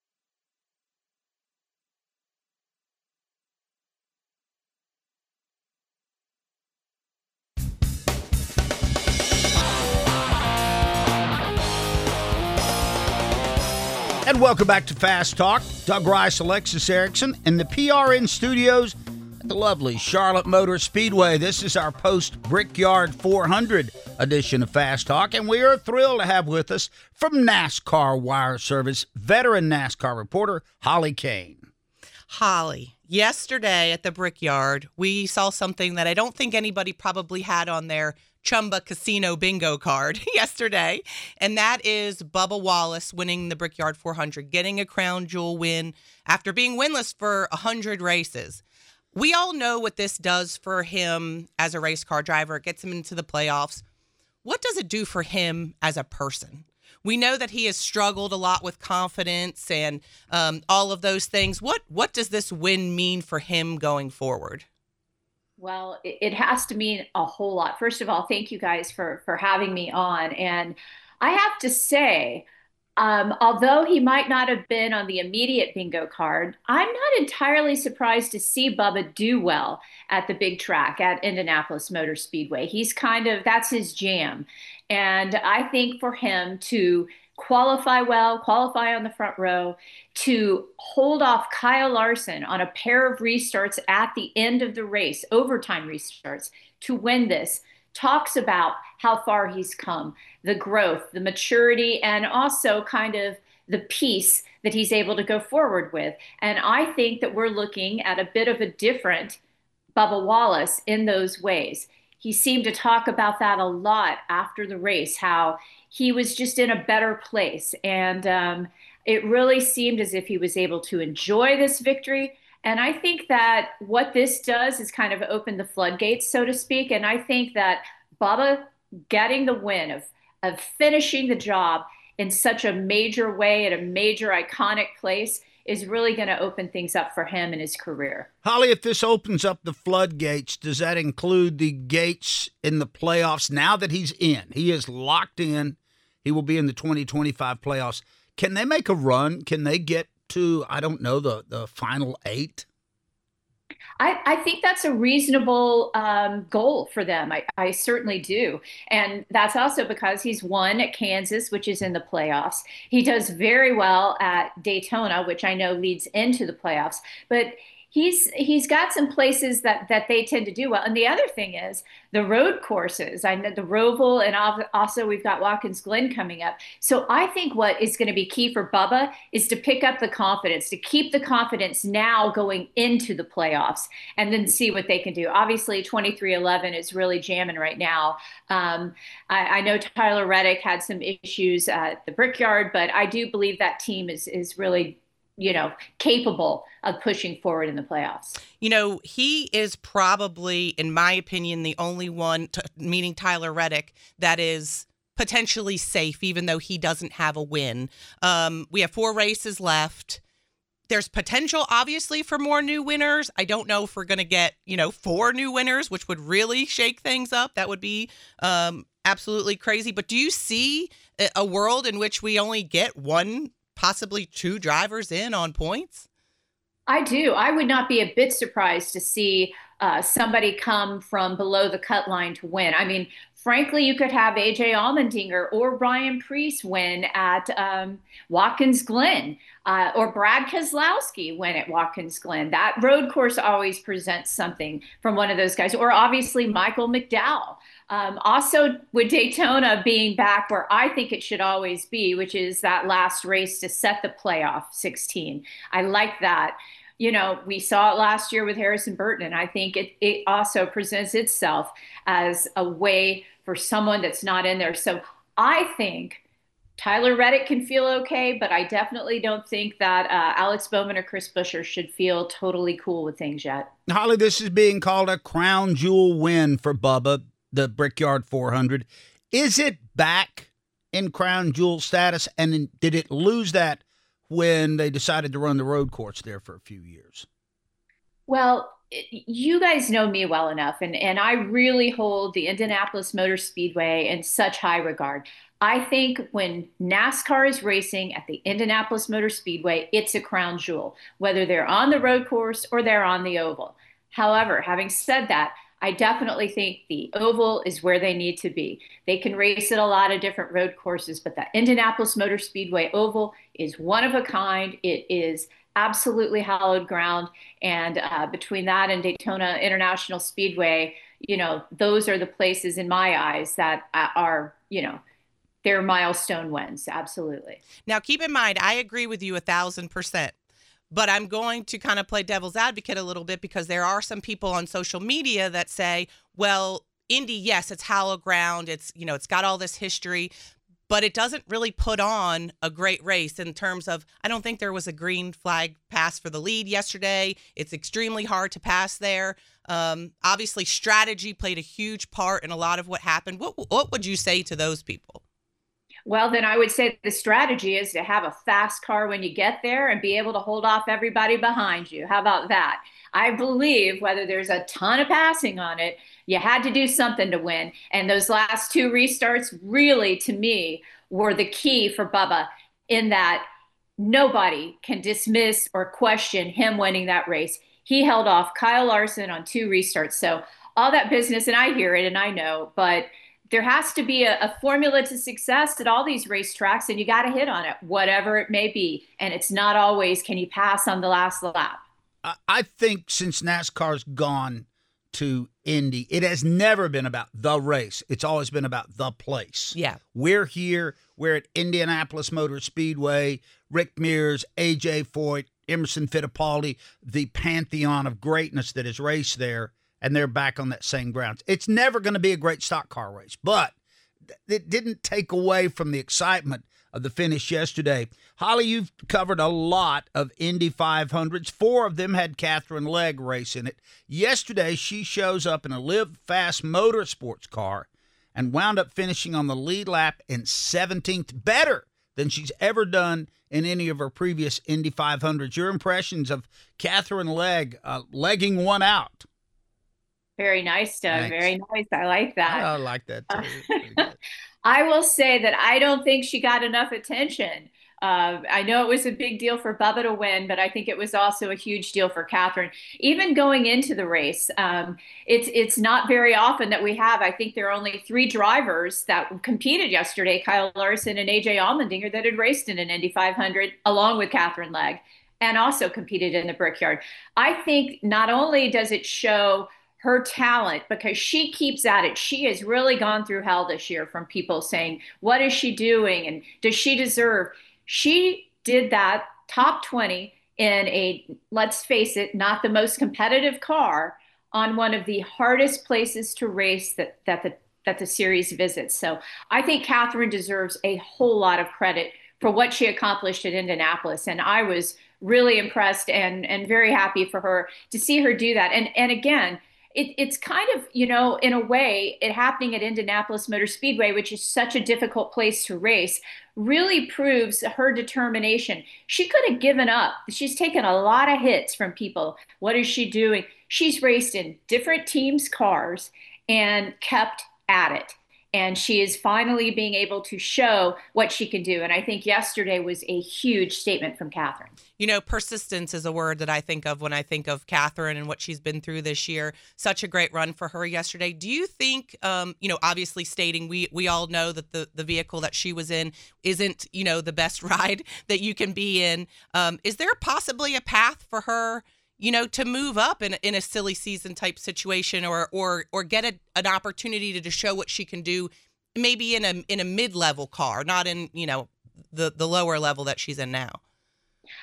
And welcome back to Fast Talk. Doug Rice, Alexis Erickson in the P R N studios at the lovely Charlotte Motor Speedway. This is our post-Brickyard four hundred edition of Fast Talk, and we are thrilled to have with us from NASCAR Wire Service, veteran NASCAR reporter Holly Kane. Holly, yesterday at the Brickyard, we saw something that I don't think anybody probably had on their Chumba Casino bingo card yesterday, and that is Bubba Wallace winning the Brickyard four hundred, getting a crown jewel win after being winless for one hundred races. We all know what this does for him as a race car driver. It gets him into the playoffs. What does it do for him as a person? We know that he has struggled a lot with confidence and um, all of those things. What what does this win mean for him going forward? Well, it has to mean a whole lot. First of all, thank you guys for, for having me on. And I have to say, um, although he might not have been on the immediate bingo card, I'm not entirely surprised to see Bubba do well at the big track at Indianapolis Motor Speedway. He's kind of, that's his jam. And I think for him to qualify well, qualify on the front row, to hold off Kyle Larson on a pair of restarts at the end of the race, overtime restarts, to win this, talks about how far he's come, the growth, the maturity, and also kind of the peace that he's able to go forward with. And I think that we're looking at a bit of a different Bubba Wallace in those ways. He seemed to talk about that a lot after the race, how he was just in a better place. And um, it really seemed as if he was able to enjoy this victory. And I think that what this does is kind of open the floodgates, so to speak. And I think that Bubba getting the win of, of finishing the job in such a major way at a major iconic place is really going to open things up for him in his career. Holly, if this opens up the floodgates, does that include the gates in the playoffs now that he's in? He is locked in. He will be in the twenty twenty-five playoffs. Can they make a run? Can they get to, I don't know, the, the final eight? I, I think that's a reasonable um, goal for them. I, I certainly do. And that's also because he's won at Kansas, which is in the playoffs. He does very well at Daytona, which I know leads into the playoffs. But he's he's got some places that, that they tend to do well. And the other thing is the road courses. I know the Roval, and also we've got Watkins Glen coming up. So I think what is going to be key for Bubba is to pick up the confidence, to keep the confidence now going into the playoffs, and then see what they can do. Obviously, twenty-three eleven is really jamming right now. Um, I, I know Tyler Reddick had some issues at the Brickyard, but I do believe that team is is really, you know, capable of pushing forward in the playoffs. You know, he is probably, in my opinion, the only one, to, meaning Tyler Reddick, that is potentially safe, even though he doesn't have a win. Um, we have four races left. There's potential, obviously, for more new winners. I don't know if we're going to get, you know, four new winners, which would really shake things up. That would be um, absolutely crazy. But do you see a world in which we only get one, possibly two drivers in on points? I do. I would not be a bit surprised to see uh, somebody come from below the cut line to win. I mean, frankly, you could have A J Allmendinger or Ryan Preece win at um, Watkins Glen, uh, or Brad Keselowski win at Watkins Glen. That road course always presents something from one of those guys, or obviously Michael McDowell. Um, also, with Daytona being back where I think it should always be, which is that last race to set the playoff sixteen. I like that. you know, we saw it last year with Harrison Burton, and I think it, it also presents itself as a way for someone that's not in there. So I think Tyler Reddick can feel okay, but I definitely don't think that uh, Alex Bowman or Chris Buescher should feel totally cool with things yet. Holly, this is being called a crown jewel win for Bubba, the Brickyard four hundred. Is it back in crown jewel status, and did it lose that when they decided to run the road course there for a few years? Well, you guys know me well enough, and, and I really hold the Indianapolis Motor Speedway in such high regard. I think when NASCAR is racing at the Indianapolis Motor Speedway, it's a crown jewel, whether they're on the road course or they're on the oval. However, having said that, I definitely think the oval is where they need to be. They can race at a lot of different road courses, but the Indianapolis Motor Speedway oval is one of a kind. It is absolutely hallowed ground. And uh, between that and Daytona International Speedway, you know, those are the places in my eyes that are, you know, they're milestone wins. Absolutely. Now, keep in mind, I agree with you a thousand percent. But I'm going to kind of play devil's advocate a little bit, because there are some people on social media that say, well, Indy, yes, it's hallowed ground. It's, you know, it's got all this history, but it doesn't really put on a great race in terms of, I don't think there was a green flag pass for the lead yesterday. It's extremely hard to pass there. Um, obviously, strategy played a huge part in a lot of what happened. What, what would you say to those people? Well, then I would say the strategy is to have a fast car when you get there and be able to hold off everybody behind you. How about that? I believe whether there's a ton of passing on it, you had to do something to win. And those last two restarts really, to me, were the key for Bubba, in that nobody can dismiss or question him winning that race. He held off Kyle Larson on two restarts. So all that business, and I hear it and I know, but there has to be a, a formula to success at all these racetracks, and you got to hit on it, whatever it may be. And it's not always, can you pass on the last lap? I think since NASCAR's gone to Indy, it has never been about the race. It's always been about the place. Yeah. We're here. We're at Indianapolis Motor Speedway. Rick Mears, A J Foyt, Emerson Fittipaldi, the pantheon of greatness that is raced there. And they're back on that same grounds. It's never going to be a great stock car race, but it didn't take away from the excitement of the finish yesterday. Holly, you've covered a lot of Indy five hundreds. Four of them had Katherine Legge race in it. Yesterday, she shows up in a Live Fast Motorsports car and wound up finishing on the lead lap in seventeenth, better than she's ever done in any of her previous Indy five hundreds. Your impressions of Katherine Legge uh, legging one out? Very nice, Doug. Thanks. Very nice. I like that. I like that too. I will say that I don't think she got enough attention. Uh, I know it was a big deal for Bubba to win, but I think it was also a huge deal for Katherine. Even going into the race, um, it's it's not very often that we have. I think there are only three drivers that competed yesterday, Kyle Larson and A J Allmendinger, that had raced in an Indy five hundred along with Katherine Legge and also competed in the Brickyard. I think not only does it show her talent, because she keeps at it. She has really gone through hell this year from people saying, what is she doing? And does she deserve? She did that top twenty in a, let's face it, not the most competitive car on one of the hardest places to race that, that the that the series visits. So I think Katherine deserves a whole lot of credit for what she accomplished at Indianapolis. And I was really impressed and, and very happy for her to see her do that. And, and again, It, it's kind of, you know, in a way, it happening at Indianapolis Motor Speedway, which is such a difficult place to race, really proves her determination. She could have given up. She's taken a lot of hits from people. What is she doing? She's raced in different teams' cars and kept at it. And she is finally being able to show what she can do. And I think yesterday was a huge statement from Katherine. You know, persistence is a word that I think of when I think of Katherine and what she's been through this year. Such a great run for her yesterday. Do you think, um, you know, obviously stating we we all know that the, the vehicle that she was in isn't, you know, the best ride that you can be in. Um, is there possibly a path for her, you know, to move up in, in a silly season type situation, or or or get a, an opportunity to, to show what she can do, maybe in a in a mid-level car, not in, you know, the, the lower level that she's in now?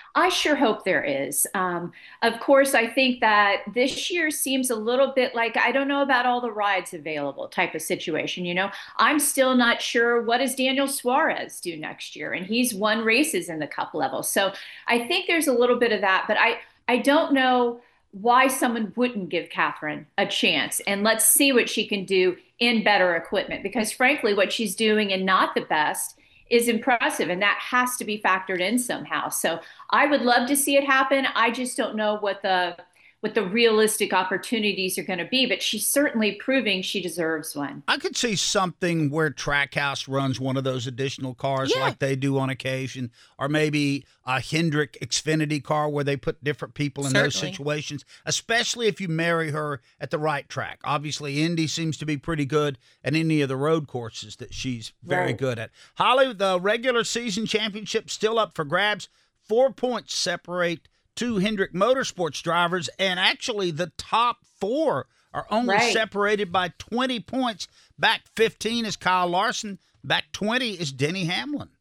I sure hope there is. Um, of course, I think that this year seems a little bit like, I don't know about all the rides available type of situation. You know, I'm still not sure what does Daniel Suarez do next year, and he's won races in the Cup level. So I think there's a little bit of that, but I, I don't know why someone wouldn't give Catherine a chance, and let's see what she can do in better equipment, because frankly, what she's doing and not the best is impressive, and that has to be factored in somehow. So I would love to see it happen. I just don't know what the what the realistic opportunities are going to be, but she's certainly proving she deserves one. I could see something where Trackhouse runs one of those additional cars yeah. like they do on occasion, or maybe a Hendrick Xfinity car where they put different people in certainly. those situations, especially if you marry her at the right track. Obviously, Indy seems to be pretty good at any of the road courses that she's very right. good at. Holly, the regular season championship still up for grabs. Four points separate two Hendrick Motorsports drivers, and actually the top four are only right. separated by twenty points. Back fifteen is Kyle Larson. Back twenty is Denny Hamlin.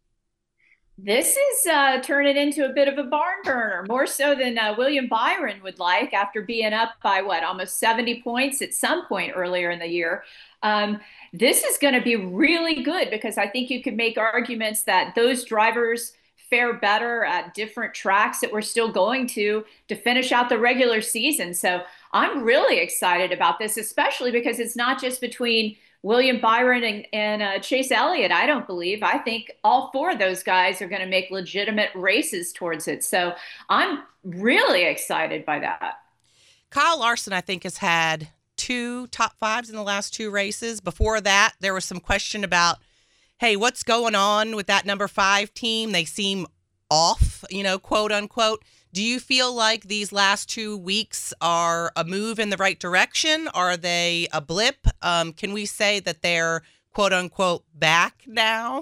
This is uh, turning into a bit of a barn burner, more so than uh, William Byron would like after being up by, what, almost seventy points at some point earlier in the year. Um, this is going to be really good, because I think you could make arguments that those drivers fare better at different tracks that we're still going to to finish out the regular season. So I'm really excited about this, especially because it's not just between William Byron and, and uh, Chase Elliott, I don't believe. I think all four of those guys are going to make legitimate races towards it. So I'm really excited by that. Kyle Larson, I think, has had two top fives in the last two races. Before that, there was some question about, hey, what's going on with that number five team? They seem off, you know, quote unquote. Do you feel like these last two weeks are a move in the right direction? Are they a blip? Um, can we say that they're quote unquote back now?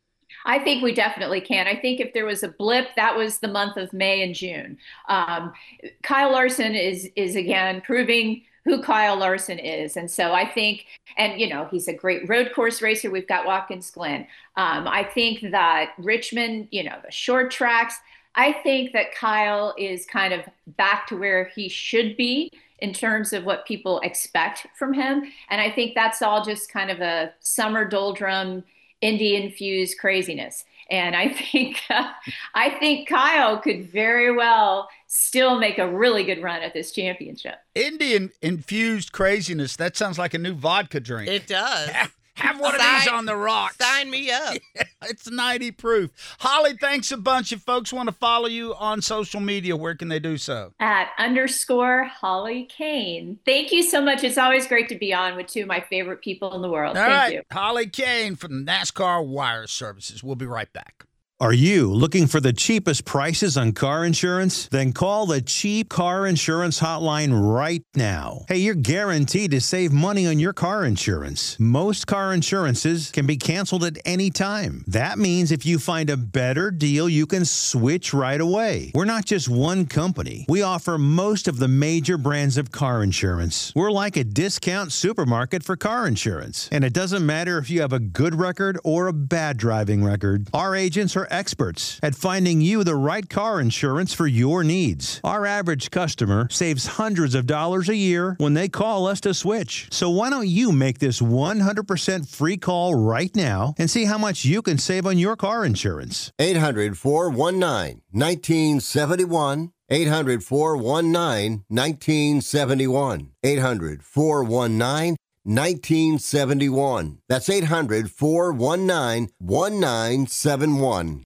I think we definitely can. I think if there was a blip, that was the month of May and June. Um, Kyle Larson is, is again, proving who Kyle Larson is. And so I think, and you know, he's a great road course racer. We've got Watkins Glen. Um, I think that Richmond, you know, the short tracks, I think that Kyle is kind of back to where he should be in terms of what people expect from him. And I think that's all just kind of a summer doldrum, Indy-infused craziness. And I think uh, I think Kyle could very well still make a really good run at this championship. Indian-infused craziness. That sounds like a new vodka drink. It does. Have, have one sign, of these on the rocks. Sign me up. Yeah, it's ninety proof. Holly, thanks a bunch. If folks want to follow you on social media, where can they do so? At underscore Holly Kane. Thank you so much. It's always great to be on with two of my favorite people in the world. All Thank right. you. Holly Kane from NASCAR Wire Services. We'll be right back. Are you looking for the cheapest prices on car insurance? Then call the Cheap Car Insurance Hotline right now. Hey, you're guaranteed to save money on your car insurance. Most car insurances can be canceled at any time. That means if you find a better deal, you can switch right away. We're not just one company. We offer most of the major brands of car insurance. We're like a discount supermarket for car insurance. And it doesn't matter if you have a good record or a bad driving record. Our agents are experts at finding you the right car insurance for your needs. Our average customer saves hundreds of dollars a year when they call us to switch. So why don't you make this one hundred percent free call right now and see how much you can save on your car insurance? eight hundred, four one nine, one nine seven one. eight hundred, four one nine, one nine seven one. eight hundred, four one nine, one nine seven one. That's eight hundred, four one nine, one nine seven one.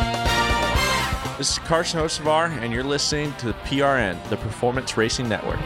This is Carson Hocevar, and you're listening to the P R N, the Performance Racing Network.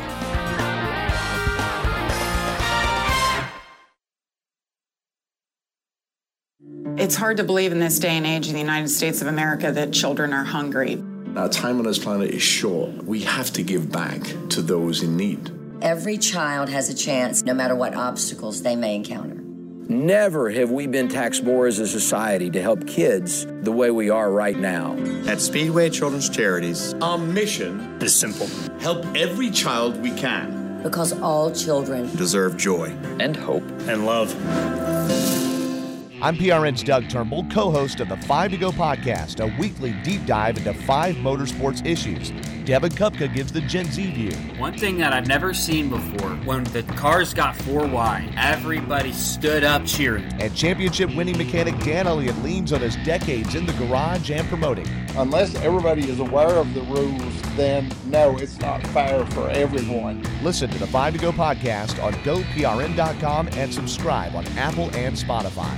It's hard to believe in this day and age in the United States of America that children are hungry. Our time on this planet is short. We have to give back to those in need. Every child has a chance, no matter what obstacles they may encounter. Never have we been taxed more as a society to help kids the way we are right now. At Speedway Children's Charities, our mission is simple. Help every child we can. Because all children deserve joy and hope and love. I'm P R N's Doug Turnbull, co-host of the Five to Go podcast, a weekly deep dive into five motorsports issues. Devin Kupka gives the Gen Z view. One thing that I've never seen before, when the cars got four wide, everybody stood up cheering. And championship-winning mechanic Dan Elliott leans on his decades in the garage and promoting. Unless everybody is aware of the rules, then no, it's not fair for everyone. Listen to the Five to Go podcast on go P R N dot com and subscribe on Apple and Spotify.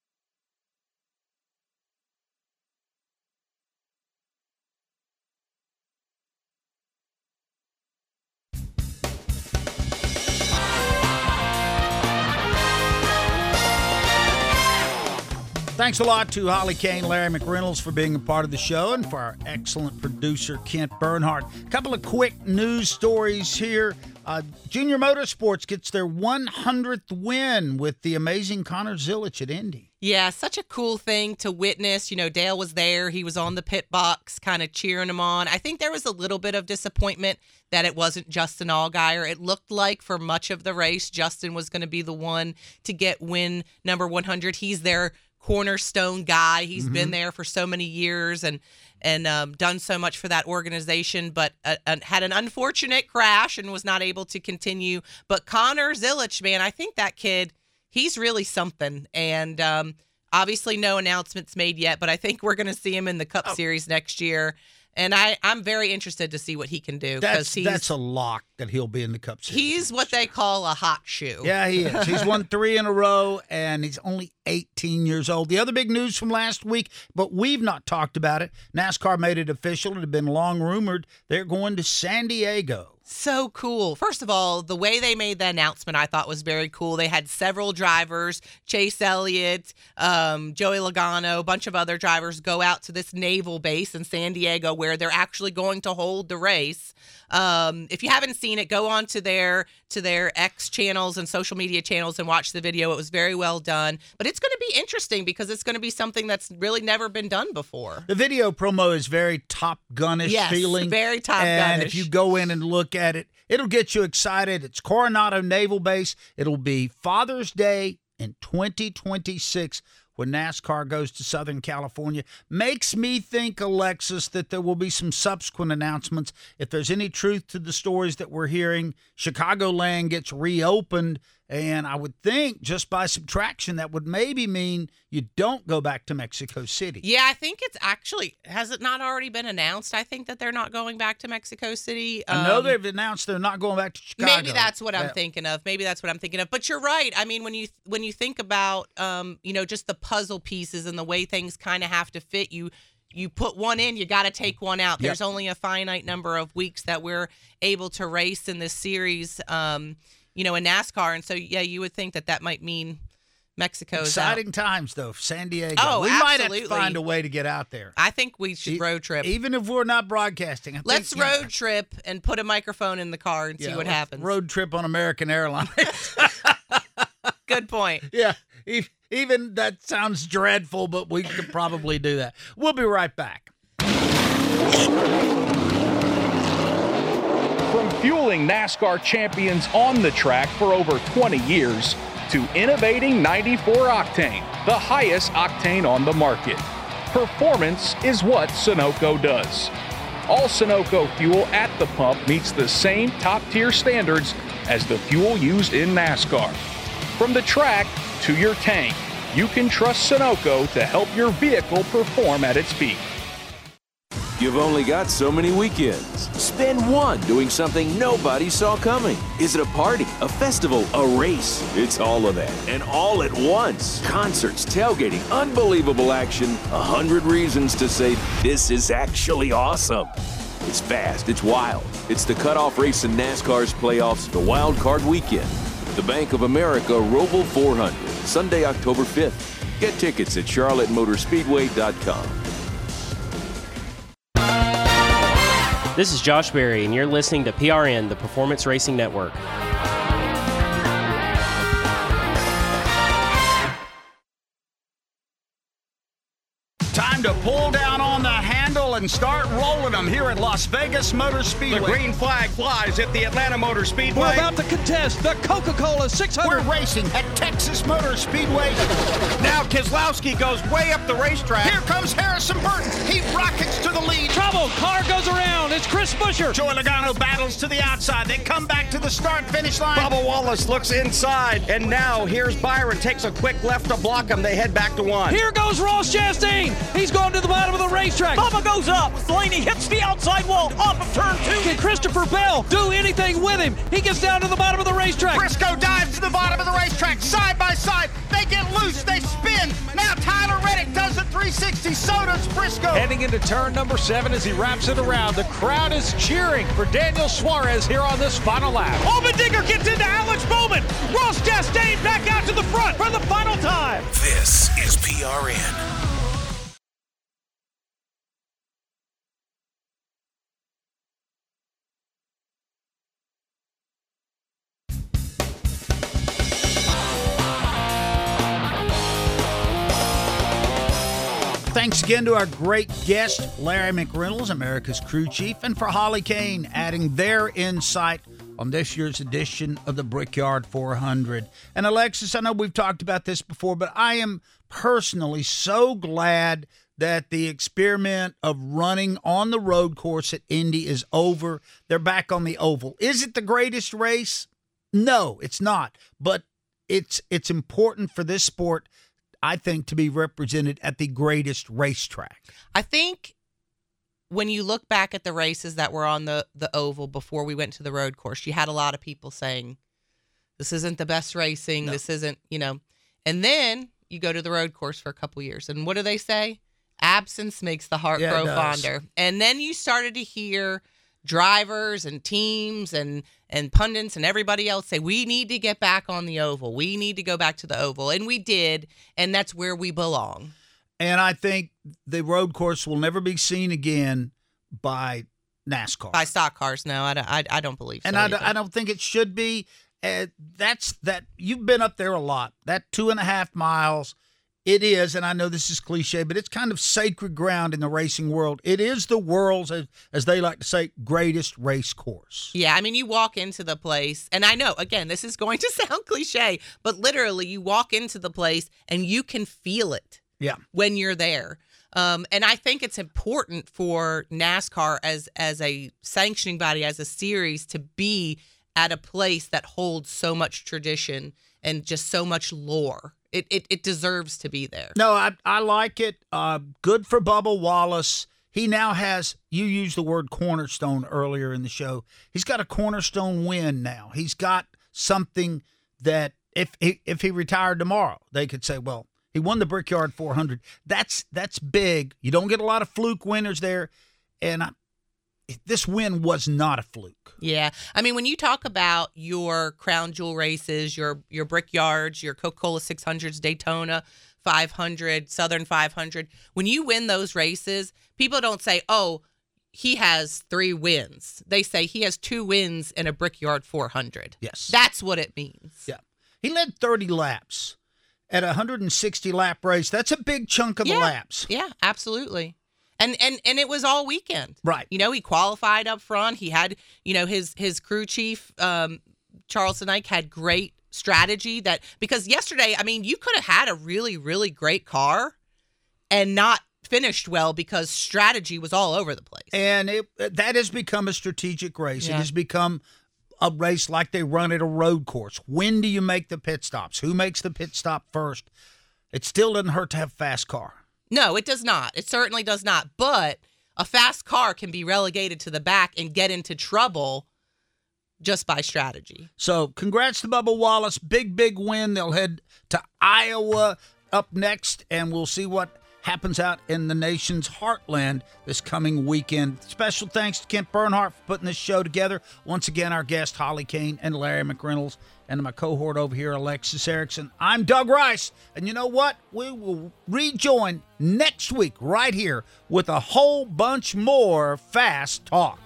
Thanks a lot to Holly Kane, Larry McReynolds for being a part of the show, and for our excellent producer, Kent Bernhardt. A couple of quick news stories here. Uh, Junior Motorsports gets their one hundredth win with the amazing Connor Zilisch at Indy. Yeah, such a cool thing to witness. You know, Dale was there. He was on the pit box kind of cheering him on. I think there was a little bit of disappointment that it wasn't Justin Allgaier. It looked like for much of the race, Justin was going to be the one to get win number one hundred. He's their cornerstone guy. He's mm-hmm. been there for so many years and and um, done so much for that organization, but uh, uh, had an unfortunate crash and was not able to continue. But Connor Zilisch, man, I think that kid, he's really something. And um, obviously no announcements made yet, but I think we're going to see him in the Cup oh. Series next year. And I, I'm very interested to see what he can do. That's, he's, that's a lock that he'll be in the Cup Series. He's what they call a hot shoe. Yeah, he is. He's won three in a row, and he's only eighteen years old. The other big news from last week, but we've not talked about it, NASCAR made it official. It had been long rumored. They're going to San Diego. So cool. First of all, the way they made the announcement I thought was very cool. They had several drivers, Chase Elliott, um, Joey Logano, a bunch of other drivers go out to this naval base in San Diego where they're actually going to hold the race. Um, if you haven't seen it, go on to their to their X channels and social media channels and watch the video. It was very well done. But it's going to be interesting because it's going to be something that's really never been done before. The video promo is very Top Gun-ish yes, feeling. very Top Gun-ish. And if you go in and look at it, it'll get you excited. It's Coronado Naval Base. It'll be Father's Day in twenty twenty-six when NASCAR goes to Southern California. Makes me think, Alexis, that there will be some subsequent announcements. If there's any truth to the stories that we're hearing, Chicagoland gets reopened, and I would think just by subtraction that would maybe mean you don't go back to Mexico City. Yeah, I think it's actually, has it not already been announced? I think that they're not going back to Mexico City. Um, I know um, they've announced they're not going back to Chicago. Maybe that's what I'm yeah. thinking of. Maybe that's what I'm thinking of. But you're right. I mean, when you when you think about, um, you know, just the puzzle pieces and the way things kind of have to fit, you you put one in, you got to take one out. There's yep. only a finite number of weeks that we're able to race in this series, um, you know, in NASCAR. And so, yeah, you would think that that might mean Mexico's Exciting out. times, though, San Diego. Oh, we absolutely. might have to find a way to get out there. I think we should e- road trip. Even if we're not broadcasting. I Let's think, road yeah. trip and put a microphone in the car and yeah, see what happens. Road trip on American Airlines. Good point. Yeah, even that sounds dreadful, but we could probably do that. We'll be right back. From fueling NASCAR champions on the track for over twenty years to innovating ninety-four octane, the highest octane on the market. Performance is what Sunoco does. All Sunoco fuel at the pump meets the same top-tier standards as the fuel used in NASCAR. From the track to your tank, you can trust Sunoco to help your vehicle perform at its peak. You've only got so many weekends. Spend one doing something nobody saw coming. Is it a party, a festival, a race? It's all of that, and all at once. Concerts, tailgating, unbelievable action, a hundred reasons to say this is actually awesome. It's fast, it's wild. It's the cutoff race in NASCAR's playoffs, the Wild Card Weekend. The Bank of America Roval four hundred, Sunday, October fifth. Get tickets at charlotte motor speedway dot com. This is Josh Berry, and you're listening to P R N, the Performance Racing Network. Time to pull down on the handle and start rolling them here at Las Vegas Motor Speedway. The green flag flies at the Atlanta Motor Speedway. We're about to contest the Coca-Cola six hundred. We're racing at Texas Motor Speedway. Now Keselowski goes way up the racetrack. Here comes Harrison Burton. He rockets to the lead. Trouble. Car goes around. It's Chris Buescher. Joey Logano battles to the outside. They come back to the start-finish line. Bubba Wallace looks inside. And now here's Byron. Takes a quick left to block him. They head back to one. Here goes Ross Chastain. He's going to the bottom of the racetrack. Bubba goes up. Blaney hits the outside wall off of turn two. Can Christopher Bell do anything with him? He gets down to the bottom of the racetrack. Briscoe dives to the bottom of the racetrack. Side by side. They get loose. They spin. Now Tyler Reddick does a three sixty. So does Briscoe. Heading into turn number seven as he wraps it around. The crowd is cheering for Daniel Suarez here on this final lap. Allmendinger gets into Alex Bowman. Ross Chastain back out to the front for the final time. This is P R N. Thanks again to our great guest, Larry McReynolds, America's crew chief, and for Holly Kane, adding their insight on this year's edition of the Brickyard four hundred. And Alexis, I know we've talked about this before, but I am personally so glad that the experiment of running on the road course at Indy is over. They're back on the oval. Is it the greatest race? No, it's not. But it's it's important for this sport, I think, to be represented at the greatest racetrack. I think when you look back at the races that were on the, the oval before we went to the road course, you had a lot of people saying, this isn't the best racing. No. This isn't, you know. And then you go to the road course for a couple years. And what do they say? Absence makes the heart yeah, grow fonder. And then you started to hear drivers and teams and and pundits and everybody else say, we need to get back on the oval. We need to go back to the oval. And we did, and that's where we belong. And I think the road course will never be seen again by NASCAR. By stock cars, no. I don't, I, I don't believe so. And I, I don't think it should be. Uh, that's that. You've been up there a lot. That two and a half miles, it is, and I know this is cliche, but it's kind of sacred ground in the racing world. It is the world's, as, as they like to say, greatest race course. Yeah, I mean, you walk into the place, and I know, again, this is going to sound cliche, but literally you walk into the place and you can feel it yeah. when you're there. Um, and I think it's important for NASCAR as as a sanctioning body, as a series, to be at a place that holds so much tradition and just so much lore. It it, it deserves to be there. No, I I like it. Uh, good for Bubba Wallace. He now has, you used the word cornerstone earlier in the show. He's got a cornerstone win now. He's got something that if he, if he retired tomorrow, they could say, well, he won the Brickyard four hundred. That's that's big. You don't get a lot of fluke winners there. And I, this win was not a fluke. Yeah. I mean, when you talk about your crown jewel races, your your Brickyards, your Coca-Cola six hundreds, Daytona five hundred, Southern five hundred, when you win those races, people don't say, oh, he has three wins. They say he has two wins in a Brickyard four hundred. Yes. That's what it means. Yeah. He led thirty laps at a one hundred sixty lap race. That's a big chunk of yeah. the laps. Yeah, absolutely. And and and it was all weekend. Right. You know, he qualified up front. He had, you know, his his crew chief, um, Charles Ike, had great strategy that, because yesterday, I mean, you could have had a really, really great car and not finished well because strategy was all over the place. And it that has become a strategic race. Yeah. It has become a race like they run at a road course. When do you make the pit stops? Who makes the pit stop first? It still doesn't hurt to have a fast car. No, it does not. It certainly does not. But a fast car can be relegated to the back and get into trouble just by strategy. So congrats to Bubba Wallace. Big, big win. They'll head to Iowa up next, and we'll see what happens out in the nation's heartland this coming weekend. Special thanks to Kent Bernhardt for putting this show together. Once again, our guest, Holly Kane and Larry McReynolds, and my cohort over here, Alexis Erickson. I'm Doug Rice, and you know what? We will rejoin next week right here with a whole bunch more Fast Talk.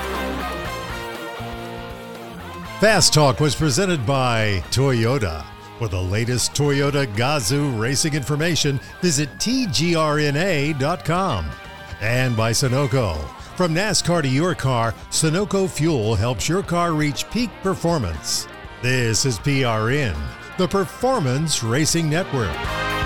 Fast Talk was presented by Toyota. For the latest Toyota Gazoo racing information, visit T G R N A dot com. And by Sunoco. From NASCAR to your car, Sunoco Fuel helps your car reach peak performance. This is P R N, the Performance Racing Network.